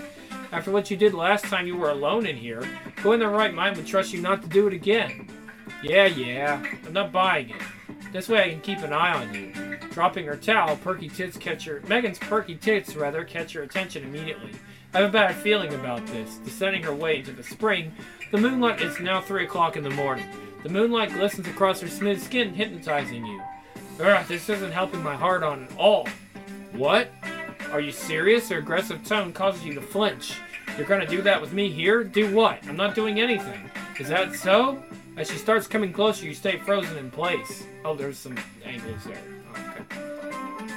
After what you did last time you were alone in here, who in their right mind would trust you not to do it again? Yeah, I'm not buying it. This way I can keep an eye on you. Dropping her towel, Megan's perky tits catch your attention immediately. I have a bad feeling about this. Descending her way into the spring, the moonlight is now 3 o'clock in the morning. The moonlight glistens across her smooth skin, hypnotizing you. Ugh, this isn't helping my heart on at all. What? Are you serious? Her aggressive tone causes you to flinch. You're gonna do that with me here? Do what? I'm not doing anything. Is that so? As she starts coming closer, you stay frozen in place. Oh, there's some angles there. Okay.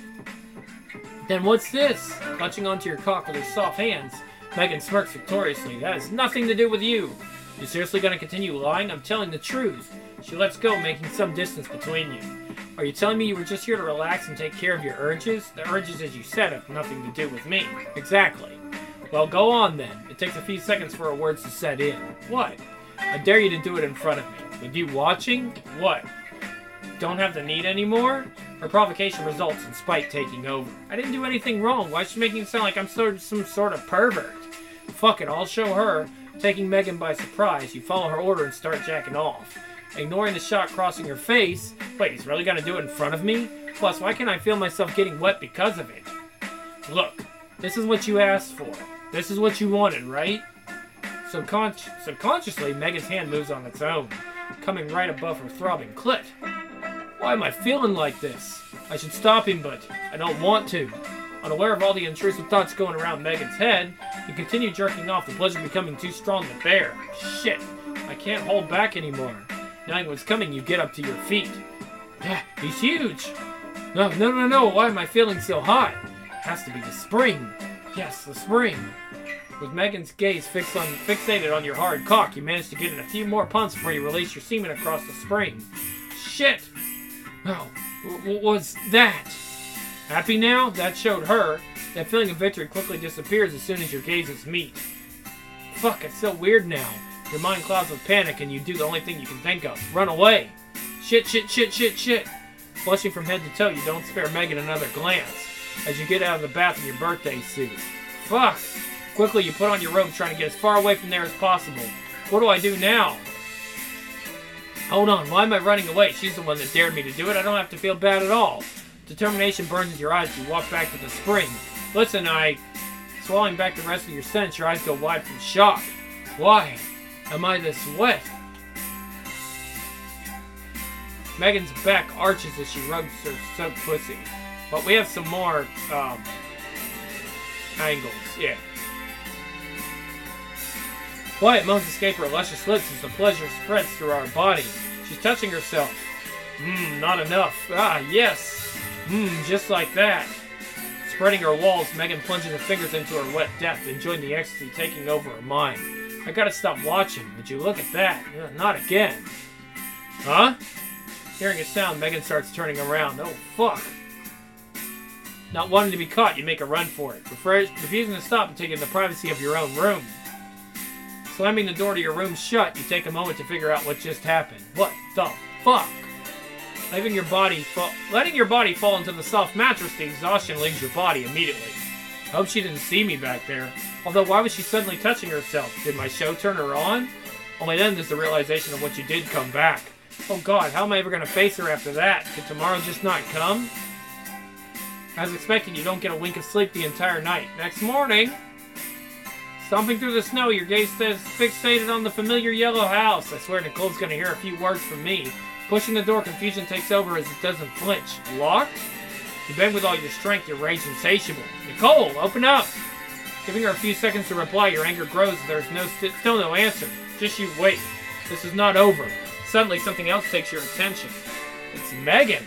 Then what's this? Clutching onto your cock with her soft hands, Megan smirks victoriously. That has nothing to do with you. You seriously gonna continue lying? I'm telling the truth. She lets go, making some distance between you. Are you telling me you were just here to relax and take care of your urges? The urges, as you said, have nothing to do with me. Exactly. Well, go on then. It takes a few seconds for her words to set in. What? I dare you to do it in front of me. With you watching? What? Don't have the need anymore? Her provocation results in spite taking over. I didn't do anything wrong. Why is she making it sound like I'm some sort of pervert? Fuck it, I'll show her. Taking Megan by surprise, you follow her order and start jacking off. Ignoring the shot crossing her face. Wait, he's really gonna do it in front of me? Plus, why can't I feel myself getting wet because of it? Look, this is what you asked for. This is what you wanted, right? Subconsciously, Megan's hand moves on its own, coming right above her throbbing clit. Why am I feeling like this? I should stop him, but I don't want to. Unaware of all the intrusive thoughts going around Megan's head, you continue jerking off, the pleasure becoming too strong to bear. Shit, I can't hold back anymore. Knowing what's coming, you get up to your feet. Yeah, he's huge. No, why am I feeling so hot? Has to be the spring. Yes, the spring. With Megan's gaze fixated on your hard cock, you manage to get in a few more pumps before you release your semen across the spring. Shit! Oh, what was that? Happy now? That showed her. That feeling of victory quickly disappears as soon as your gazes meet. Fuck, it's so weird now. Your mind clouds with panic and you do the only thing you can think of. Run away! Shit! Flushing from head to toe, you don't spare Megan another glance as you get out of the bath in your birthday suit. Fuck! Quickly, you put on your robe, trying to get as far away from there as possible. What do I do now? Hold on, why am I running away? She's the one that dared me to do it. I don't have to feel bad at all. Determination burns in your eyes as you walk back to the spring. Listen, Swallowing back the rest of your sentence, your eyes go wide from shock. Why am I this wet? Megan's back arches as she rubs her soaked pussy. But we have some more, angles. Yeah. Quiet moans escape her luscious lips as the pleasure spreads through our body. She's touching herself. Not enough. Ah, yes. Just like that. Spreading her walls, Megan plunges her fingers into her wet depth, enjoying the ecstasy taking over her mind. I gotta stop watching. Would you look at that? Not again. Huh? Hearing a sound, Megan starts turning around. Oh, fuck. Not wanting to be caught, you make a run for it, refusing to stop and take in the privacy of your own room. Slamming the door to your room shut, you take a moment to figure out what just happened. What the fuck? Letting your body fall into the soft mattress, the exhaustion leaves your body immediately. I hope she didn't see me back there. Although, why was she suddenly touching herself? Did my show turn her on? Only then does the realization of what you did come back. Oh god, how am I ever going to face her after that? Could tomorrow just not come? As expected, you don't get a wink of sleep the entire night. Next morning, stomping through the snow, your gaze stays fixated on the familiar yellow house. I swear Nicole's going to hear a few words from me. Pushing the door, confusion takes over as it doesn't flinch. Locked? You beg with all your strength, your rage insatiable. Nicole, open up! Giving her a few seconds to reply, your anger grows. There's still no answer. Just you wait. This is not over. Suddenly, something else takes your attention. It's Megan.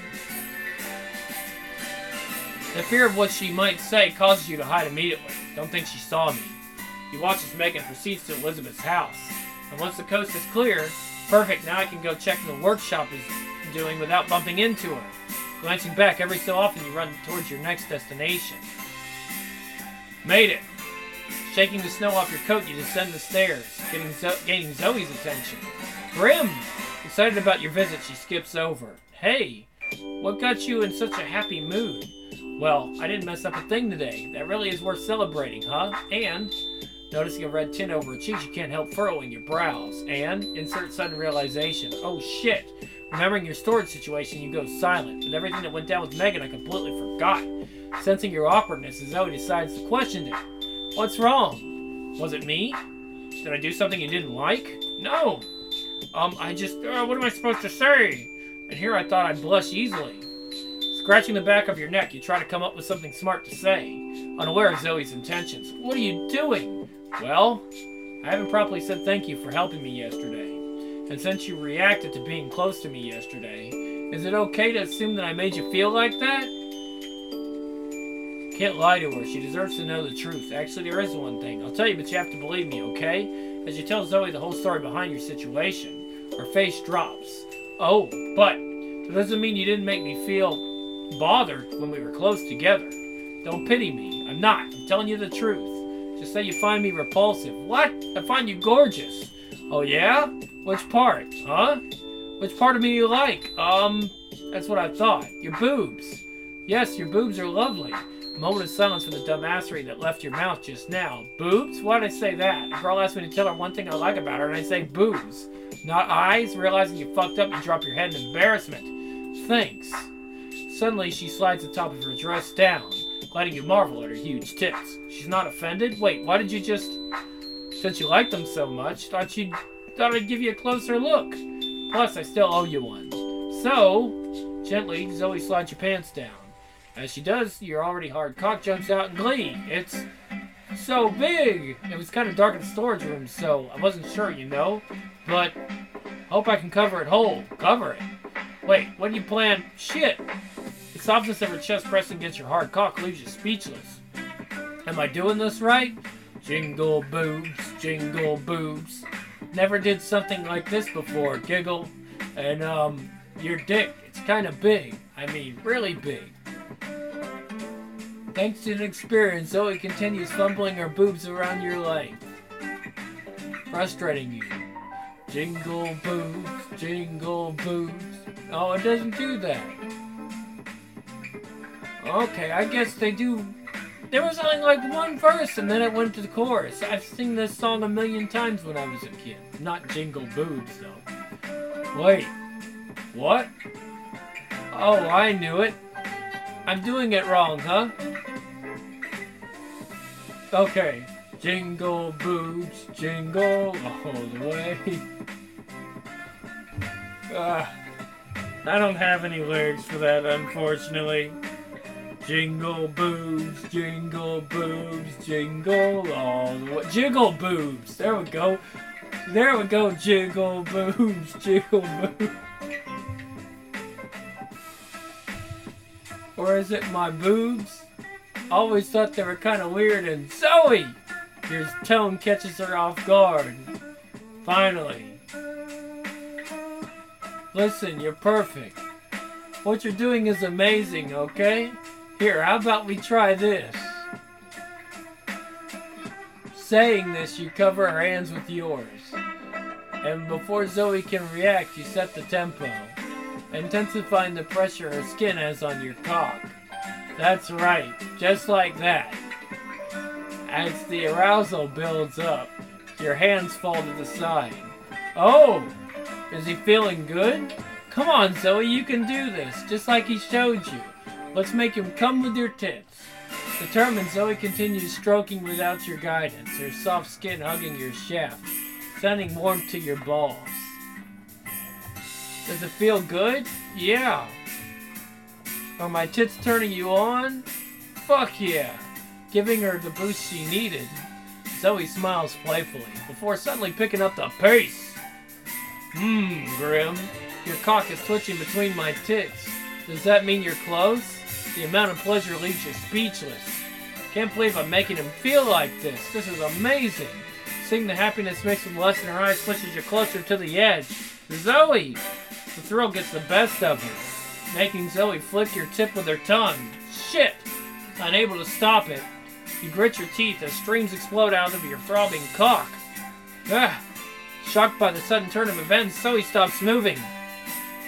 The fear of what she might say causes you to hide immediately. Don't think she saw me. You watch as Megan proceeds to Elizabeth's house. And once the coast is clear, perfect, now I can go check the workshop is doing without bumping into her. Glancing back, every so often you run towards your next destination. Made it. Shaking the snow off your coat, you descend the stairs, gaining Zoe's attention. Grim! Excited about your visit, she skips over. Hey, what got you in such a happy mood? Well, I didn't mess up a thing today. That really is worth celebrating, huh? And noticing a red tint over her cheeks, you can't help furrowing your brows. And insert sudden realization. Oh shit. Remembering your storage situation, you go silent. With everything that went down with Megan, I completely forgot. Sensing your awkwardness, Zoe decides to question it. What's wrong? Was it me? Did I do something you didn't like? No. I just, what am I supposed to say? And here I thought I'd blush easily. Scratching the back of your neck, you try to come up with something smart to say, unaware of Zoe's intentions. What are you doing? Well, I haven't properly said thank you for helping me yesterday. And since you reacted to being close to me yesterday, is it okay to assume that I made you feel like that? Can't lie to her. She deserves to know the truth. Actually, there is one thing. I'll tell you, but you have to believe me, okay? As you tell Zoe the whole story behind your situation, her face drops. Oh, but that doesn't mean you didn't make me feel bothered when we were close together. Don't pity me. I'm not. I'm telling you the truth. Just say you find me repulsive. What? I find you gorgeous. Oh yeah? Which part? Huh? Which part of me you like? That's what I thought. Your boobs. Yes, your boobs are lovely. A moment of silence for the dumbassery that left your mouth just now. Boobs? Why'd I say that? A girl asked me to tell her one thing I like about her, and I say boobs. Not eyes? Realizing you fucked up, you drop your head in embarrassment. Thanks. Suddenly, she slides the top of her dress down, letting you marvel at her huge tits. She's not offended? Wait, why did you just... Since you like them so much, thought I'd give you a closer look. Plus, I still owe you one. So, gently, Zoe slides your pants down. As she does, your already hard cock jumps out in glee. It's so big! It was kind of dark in the storage room, so I wasn't sure, you know? But, hope I can cover it whole. Cover it? Wait, what do you plan? Shit! The softness of her chest pressing against your hard cock leaves you speechless. Am I doing this right? Jingle boobs, jingle boobs. Never did something like this before, giggle. And, your dick, it's kind of big. I mean, really big. Thanks to an experience, Zoe continues fumbling her boobs around your leg, frustrating you. Jingle boobs, jingle boobs. Oh, it doesn't do that. Okay, I guess they do. There was only like one verse and then it went to the chorus. I've seen this song a million times when I was a kid. Not jingle boobs, though. Wait. What? Oh, I knew it. I'm doing it wrong, huh? Okay. Jingle boobs, jingle all the way. I don't have any lyrics for that, unfortunately. Jingle boobs, jingle all the way. Jiggle boobs. There we go. There we go. Jiggle boobs, jiggle boobs. Or is it my boobs? Always thought they were kind of weird. And Zoe! Your tone catches her off guard. Finally. Listen, you're perfect. What you're doing is amazing, okay? Here, how about we try this? Saying this, you cover her hands with yours. And before Zoe can react, you set the tempo, intensifying the pressure her skin has on your cock. That's right, just like that. As the arousal builds up, your hands fall to the side. Oh! Is he feeling good? Come on, Zoe, you can do this, just like he showed you. Let's make him come with your tits. Determined, Zoe continues stroking without your guidance, her soft skin hugging your shaft, sending warmth to your balls. Does it feel good? Yeah. Are my tits turning you on? Fuck yeah. Giving her the boost she needed, Zoe smiles playfully, before suddenly picking up the pace. Grim. Your cock is twitching between my tits. Does that mean you're close? The amount of pleasure leaves you speechless. Can't believe I'm making him feel like this. This is amazing. Seeing the happiness mixed with lust in her eyes pushes you closer to the edge. Zoe! The thrill gets the best of her, making Zoe flick your tip with her tongue. Shit! Unable to stop it, you grit your teeth as streams explode out of your throbbing cock. Shocked by the sudden turn of events, Zoe stops moving.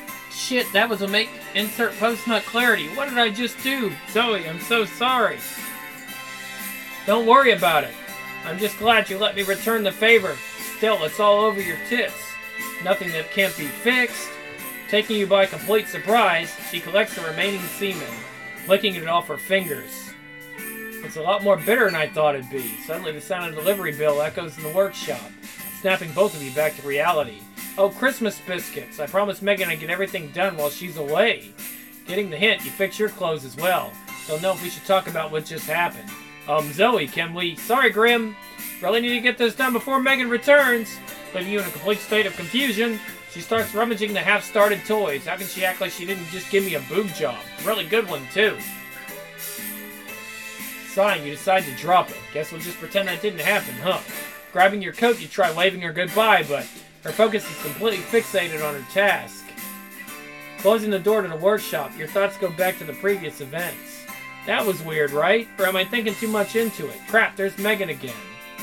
shit, that was a insert post-nut clarity. What did I just do? Zoe, I'm so sorry. Don't worry about it. I'm just glad you let me return the favor. Still, it's all over your tits. Nothing that can't be fixed. Taking you by complete surprise, she collects the remaining semen, licking it off her fingers. It's a lot more bitter than I thought it'd be. Suddenly the sound of the delivery bell echoes in the workshop, snapping both of you back to reality. Oh, Christmas biscuits. I promised Megan I'd get everything done while she's away. Getting the hint, you fix your clothes as well. Don't know if we should talk about what just happened. Zoe, can we... Sorry, Grim. Really need to get this done before Megan returns. Leaving you in a complete state of confusion. She starts rummaging the half-started toys. How can she act like she didn't just give me a boob job? Really good one, too. Sighing, you decide to drop it. Guess we'll just pretend that didn't happen, huh? Grabbing your coat, you try waving her goodbye, but her focus is completely fixated on her task. Closing the door to the workshop, your thoughts go back to the previous events. That was weird, right? Or am I thinking too much into it? Crap, there's Megan again.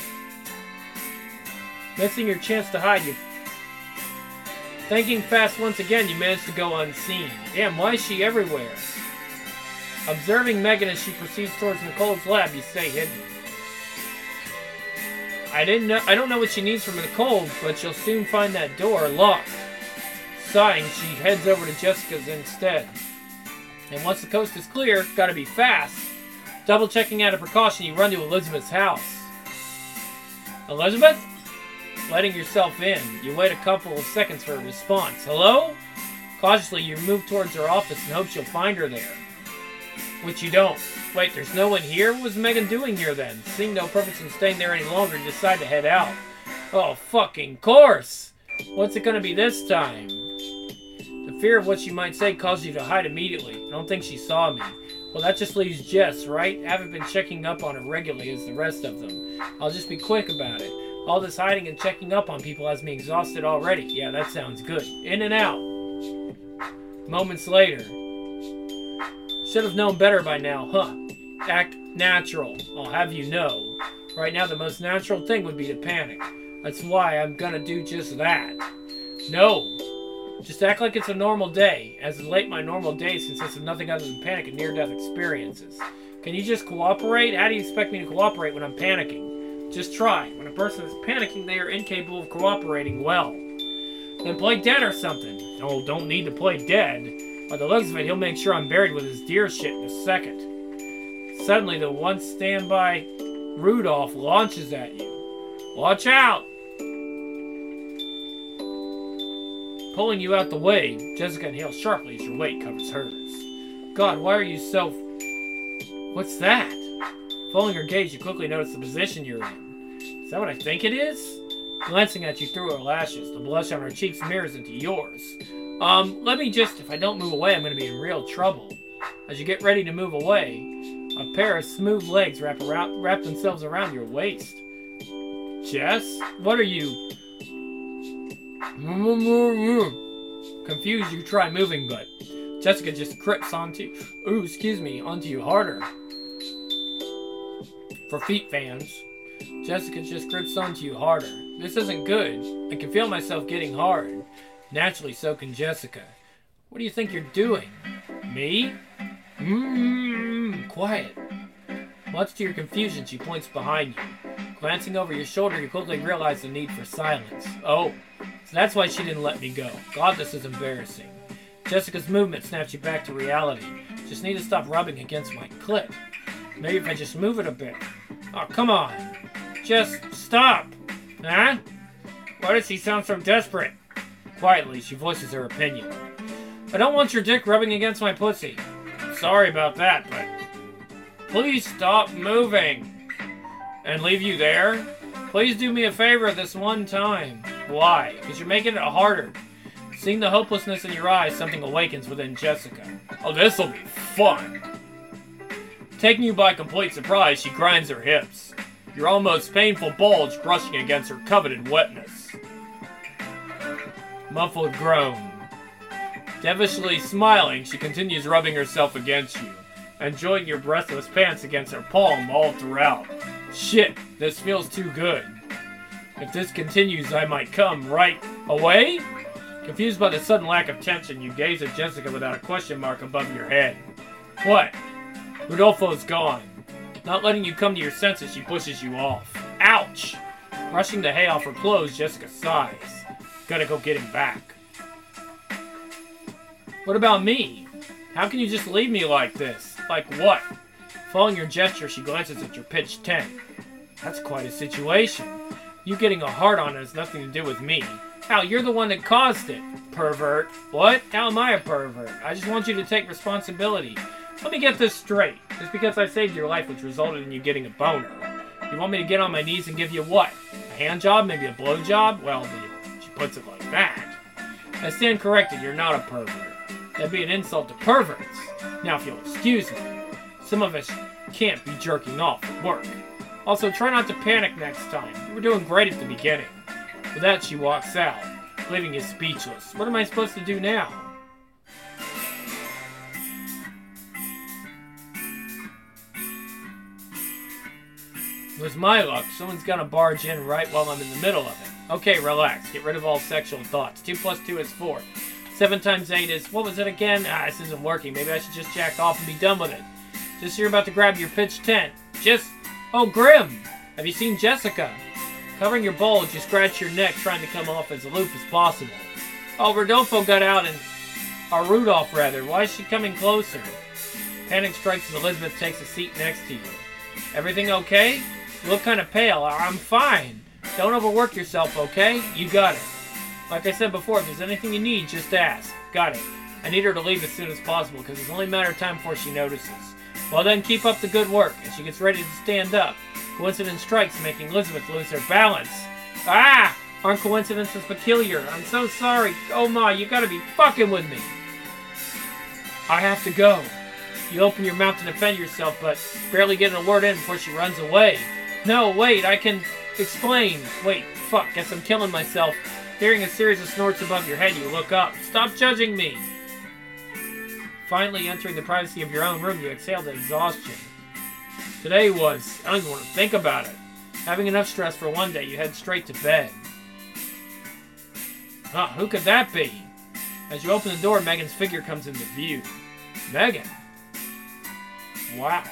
Missing your chance to hide, you... Thinking fast once again, you manage to go unseen. Damn, why is she everywhere? Observing Megan as she proceeds towards Nicole's lab, you stay hidden. I don't know what she needs from Nicole, but she'll soon find that door locked. Sighing, she heads over to Jessica's instead. And once the coast is clear, gotta be fast. Double checking out of precaution, you run to Elizabeth's house. Elizabeth? Letting yourself in, you wait a couple of seconds for a response. Hello? Cautiously, you move towards her office and hope she'll find her there. Which you don't. Wait, there's no one here? What was Megan doing here then? Seeing no purpose in staying there any longer, you decide to head out. Oh, fucking course! What's it gonna be this time? The fear of what she might say caused you to hide immediately. I don't think she saw me. Well, that just leaves Jess, right? I haven't been checking up on her regularly as the rest of them. I'll just be quick about it. All this hiding and checking up on people has me exhausted already. Yeah, that sounds good. In and out. Moments later. Should have known better by now, huh? Act natural. I'll have you know. Right now, the most natural thing would be to panic. That's why I'm gonna do just that. No. Just act like it's a normal day. As of late, my normal days consist of nothing other than panic and near-death experiences. Can you just cooperate? How do you expect me to cooperate when I'm panicking? Just try. When a person is panicking, they are incapable of cooperating well. Then play dead or something. Oh, don't need to play dead. By the looks of it, he'll make sure I'm buried with his deer shit in a second. Suddenly, the once standby Rudolph launches at you. Watch out! Pulling you out the way, Jessica inhales sharply as your weight covers hers. God, why are you so... What's that? Following her gaze, you quickly notice the position you're in. Is that what I think it is? Glancing at you through her lashes, the blush on her cheeks mirrors into yours. Let me just... If I don't move away, I'm going to be in real trouble. As you get ready to move away, a pair of smooth legs wrap themselves around your waist. Jess? What are you... Confused, you try moving, but Jessica just grips onto you harder. For feet fans, Jessica just grips onto you harder. This isn't good. I can feel myself getting hard. Naturally, so can Jessica. What do you think you're doing? Me? Quiet. Much to your confusion, she points behind you. Glancing over your shoulder, you quickly realize the need for silence. Oh, so that's why she didn't let me go. God, this is embarrassing. Jessica's movement snaps you back to reality. Just need to stop rubbing against my clit. Maybe if I just move it a bit. Oh, come on. Just stop. Huh? Why does she sound so desperate? Quietly, she voices her opinion. I don't want your dick rubbing against my pussy. Sorry about that, but... Please stop moving. And leave you there? Please do me a favor this one time. Why? Because you're making it harder. Seeing the hopelessness in your eyes, something awakens within Jessica. Oh, this'll be fun. Taking you by complete surprise, she grinds her hips. Your almost painful bulge brushing against her coveted wetness. Muffled groan. Devilishly smiling, she continues rubbing herself against you, enjoying your breathless pants against her palm all throughout. Shit, this feels too good. If this continues, I might come right away? Confused by the sudden lack of tension, you gaze at Jessica without a question mark above your head. What? Rodolfo's gone. Not letting you come to your senses, she pushes you off. Ouch! Brushing the hay off her clothes, Jessica sighs. Gotta go get him back. What about me? How can you just leave me like this? Like what? Following your gesture, she glances at your pitched tent. That's quite a situation. You getting a hard-on has nothing to do with me. Al, you're the one that caused it. Pervert. What? How am I a pervert? I just want you to take responsibility. Let me get this straight. Just because I saved your life, which resulted in you getting a boner. You want me to get on my knees and give you what? A hand job? Maybe a blow job? Well, she puts it like that. I stand corrected. You're not a pervert. That'd be an insult to perverts. Now, if you'll excuse me, some of us can't be jerking off at work. Also, try not to panic next time. You were doing great at the beginning. With that, she walks out, leaving you speechless. What am I supposed to do now? With my luck, someone's gonna barge in right while I'm in the middle of it. Okay, relax. Get rid of all sexual thoughts. 2 plus 2 is 4. 7 times 8 is... What was it again? This isn't working. Maybe I should just jack off and be done with it. Just you're about to grab your pitched tent. Oh, Grim! Have you seen Jessica? Covering your bulge, you scratch your neck, trying to come off as aloof as possible. Oh, Rodolfo got out and... Or Rudolph, rather. Why is she coming closer? Panic strikes as Elizabeth takes a seat next to you. Everything okay? You look kind of pale. I'm fine. Don't overwork yourself, okay? You got it. Like I said before, if there's anything you need, just ask. Got it. I need her to leave as soon as possible, because it's only a matter of time before she notices. Well then, keep up the good work. As she gets ready to stand up, coincidence strikes, making Elizabeth lose her balance. Ah! Aren't coincidences peculiar? I'm so sorry. Oh my, you gotta be fucking with me. I have to go. You open your mouth to defend yourself, but barely getting a word in before she runs away. No, wait, I can explain. Wait, fuck, guess I'm killing myself. Hearing a series of snorts above your head, you look up. Stop judging me! Finally entering the privacy of your own room, you exhale the exhaustion. Today was... I don't even want to think about it. Having enough stress for one day, you head straight to bed. Huh, who could that be? As you open the door, Megan's figure comes into view. Megan? Wow.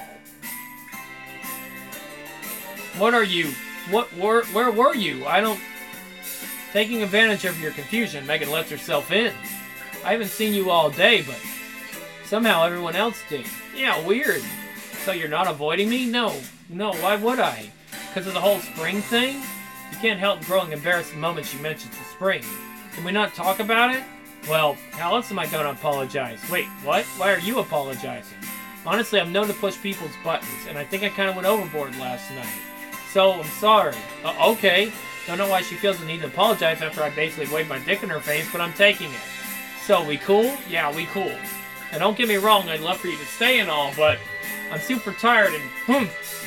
What are you? Where were you? I don't... Taking advantage of your confusion, Megan lets herself in. I haven't seen you all day, but somehow everyone else did. Yeah, weird. So you're not avoiding me? No, why would I? Because of the whole spring thing? You can't help growing embarrassed the moment she mentions the spring. Can we not talk about it? Well, how else am I going to apologize? Wait, what? Why are you apologizing? Honestly, I'm known to push people's buttons, and I think I kind of went overboard last night. So, I'm sorry. Okay. Don't know why she feels the need to apologize after I basically waved my dick in her face, but I'm taking it. So, we cool? Yeah, we cool. Now, don't get me wrong, I'd love for you to stay and all, but I'm super tired and...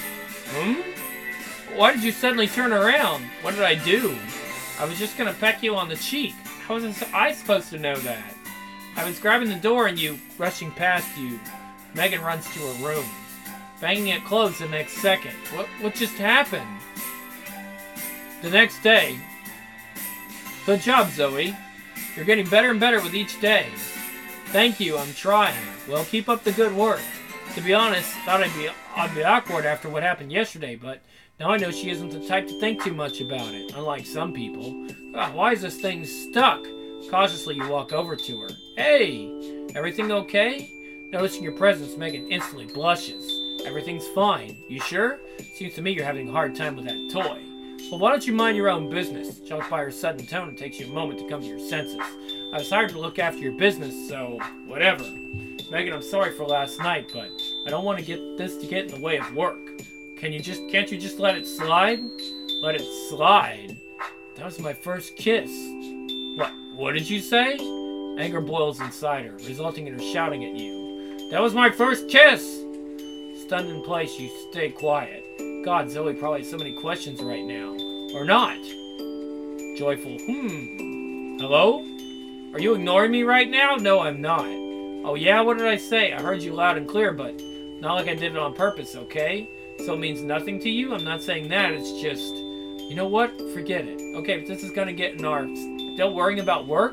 Why did you suddenly turn around? What did I do? I was just gonna peck you on the cheek. How was I supposed to know that? I was grabbing the door and you, rushing past you. Megan runs to her room, banging it closed the next second. What just happened? The next day. Good job, Zoe. You're getting better and better with each day. Thank you, I'm trying. Well, keep up the good work. To be honest, thought I'd be awkward after what happened yesterday, but now I know she isn't the type to think too much about it, unlike some people. Why is this thing stuck? Cautiously, you walk over to her. Hey, everything okay? Noticing your presence, Megan instantly blushes. Everything's fine. You sure? Seems to me you're having a hard time with that toy. Well, why don't you mind your own business? Shocked by her sudden tone, it takes you a moment to come to your senses. I was hired to look after your business, so whatever. Megan, I'm sorry for last night, but I don't want to get in the way of work. Can't you just let it slide? Let it slide? That was my first kiss. What did you say? Anger boils inside her, resulting in her shouting at you. That was my first kiss! Stunned in place, you stay quiet. God, Zoe probably has so many questions right now. Or not. Joyful, Hello? Are you ignoring me right now? No, I'm not. Oh yeah, what did I say? I heard you loud and clear, but not like I did it on purpose, okay? So it means nothing to you? I'm not saying that, it's just... You know what? Forget it. Okay, but this is gonna get in our... Still worrying about work?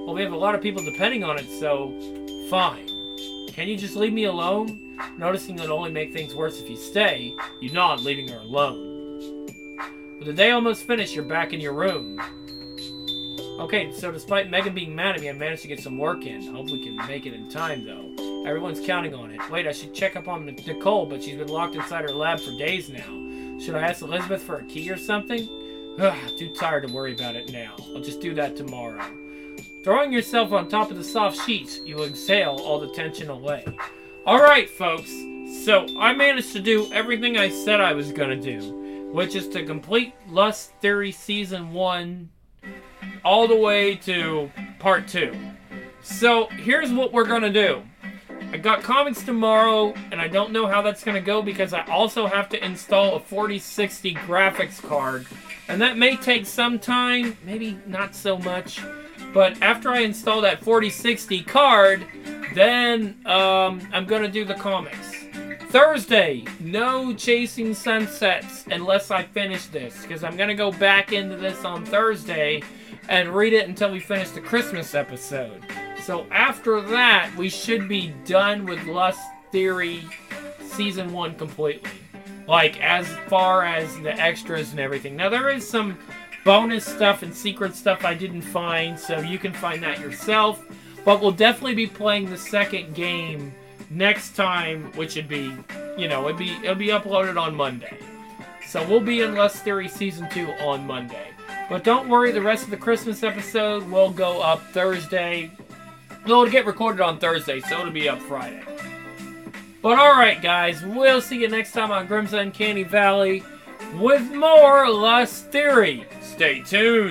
Well, we have a lot of people depending on it, so fine. Can you just leave me alone? Noticing it'll only make things worse if you stay, you nod, leaving her alone. With the day almost finished, you're back in your room. Okay, so despite Megan being mad at me, I managed to get some work in. Hope we can make it in time, though. Everyone's counting on it. Wait, I should check up on Nicole, but she's been locked inside her lab for days now. Should I ask Elizabeth for a key or something? Ugh, too tired to worry about it now. I'll just do that tomorrow. Throwing yourself on top of the soft sheets, you exhale all the tension away. Alright, folks. So, I managed to do everything I said I was going to do, which is to complete Lust Theory Season 1 all the way to Part 2. So, here's what we're going to do. I got comics tomorrow, and I don't know how that's going to go because I also have to install a 4060 graphics card. And that may take some time, maybe not so much. But after I install that 4060 card, then I'm going to do the comics. Thursday, no Chasing Sunsets unless I finish this. Because I'm going to go back into this on Thursday and read it until we finish the Christmas episode. So after that, we should be done with Lust Theory Season 1 completely. Like, as far as the extras and everything. Now, there is some bonus stuff and secret stuff I didn't find, so you can find that yourself. But we'll definitely be playing the second game next time, which would be, you know, it'll be uploaded on Monday. So we'll be in Lust Theory Season 2 on Monday. But don't worry, the rest of the Christmas episode will go up Thursday. It'll get recorded on Thursday, so it'll be up Friday. But alright, guys, we'll see you next time on Grim's Uncanny Valley with more Lust Theory. Stay tuned.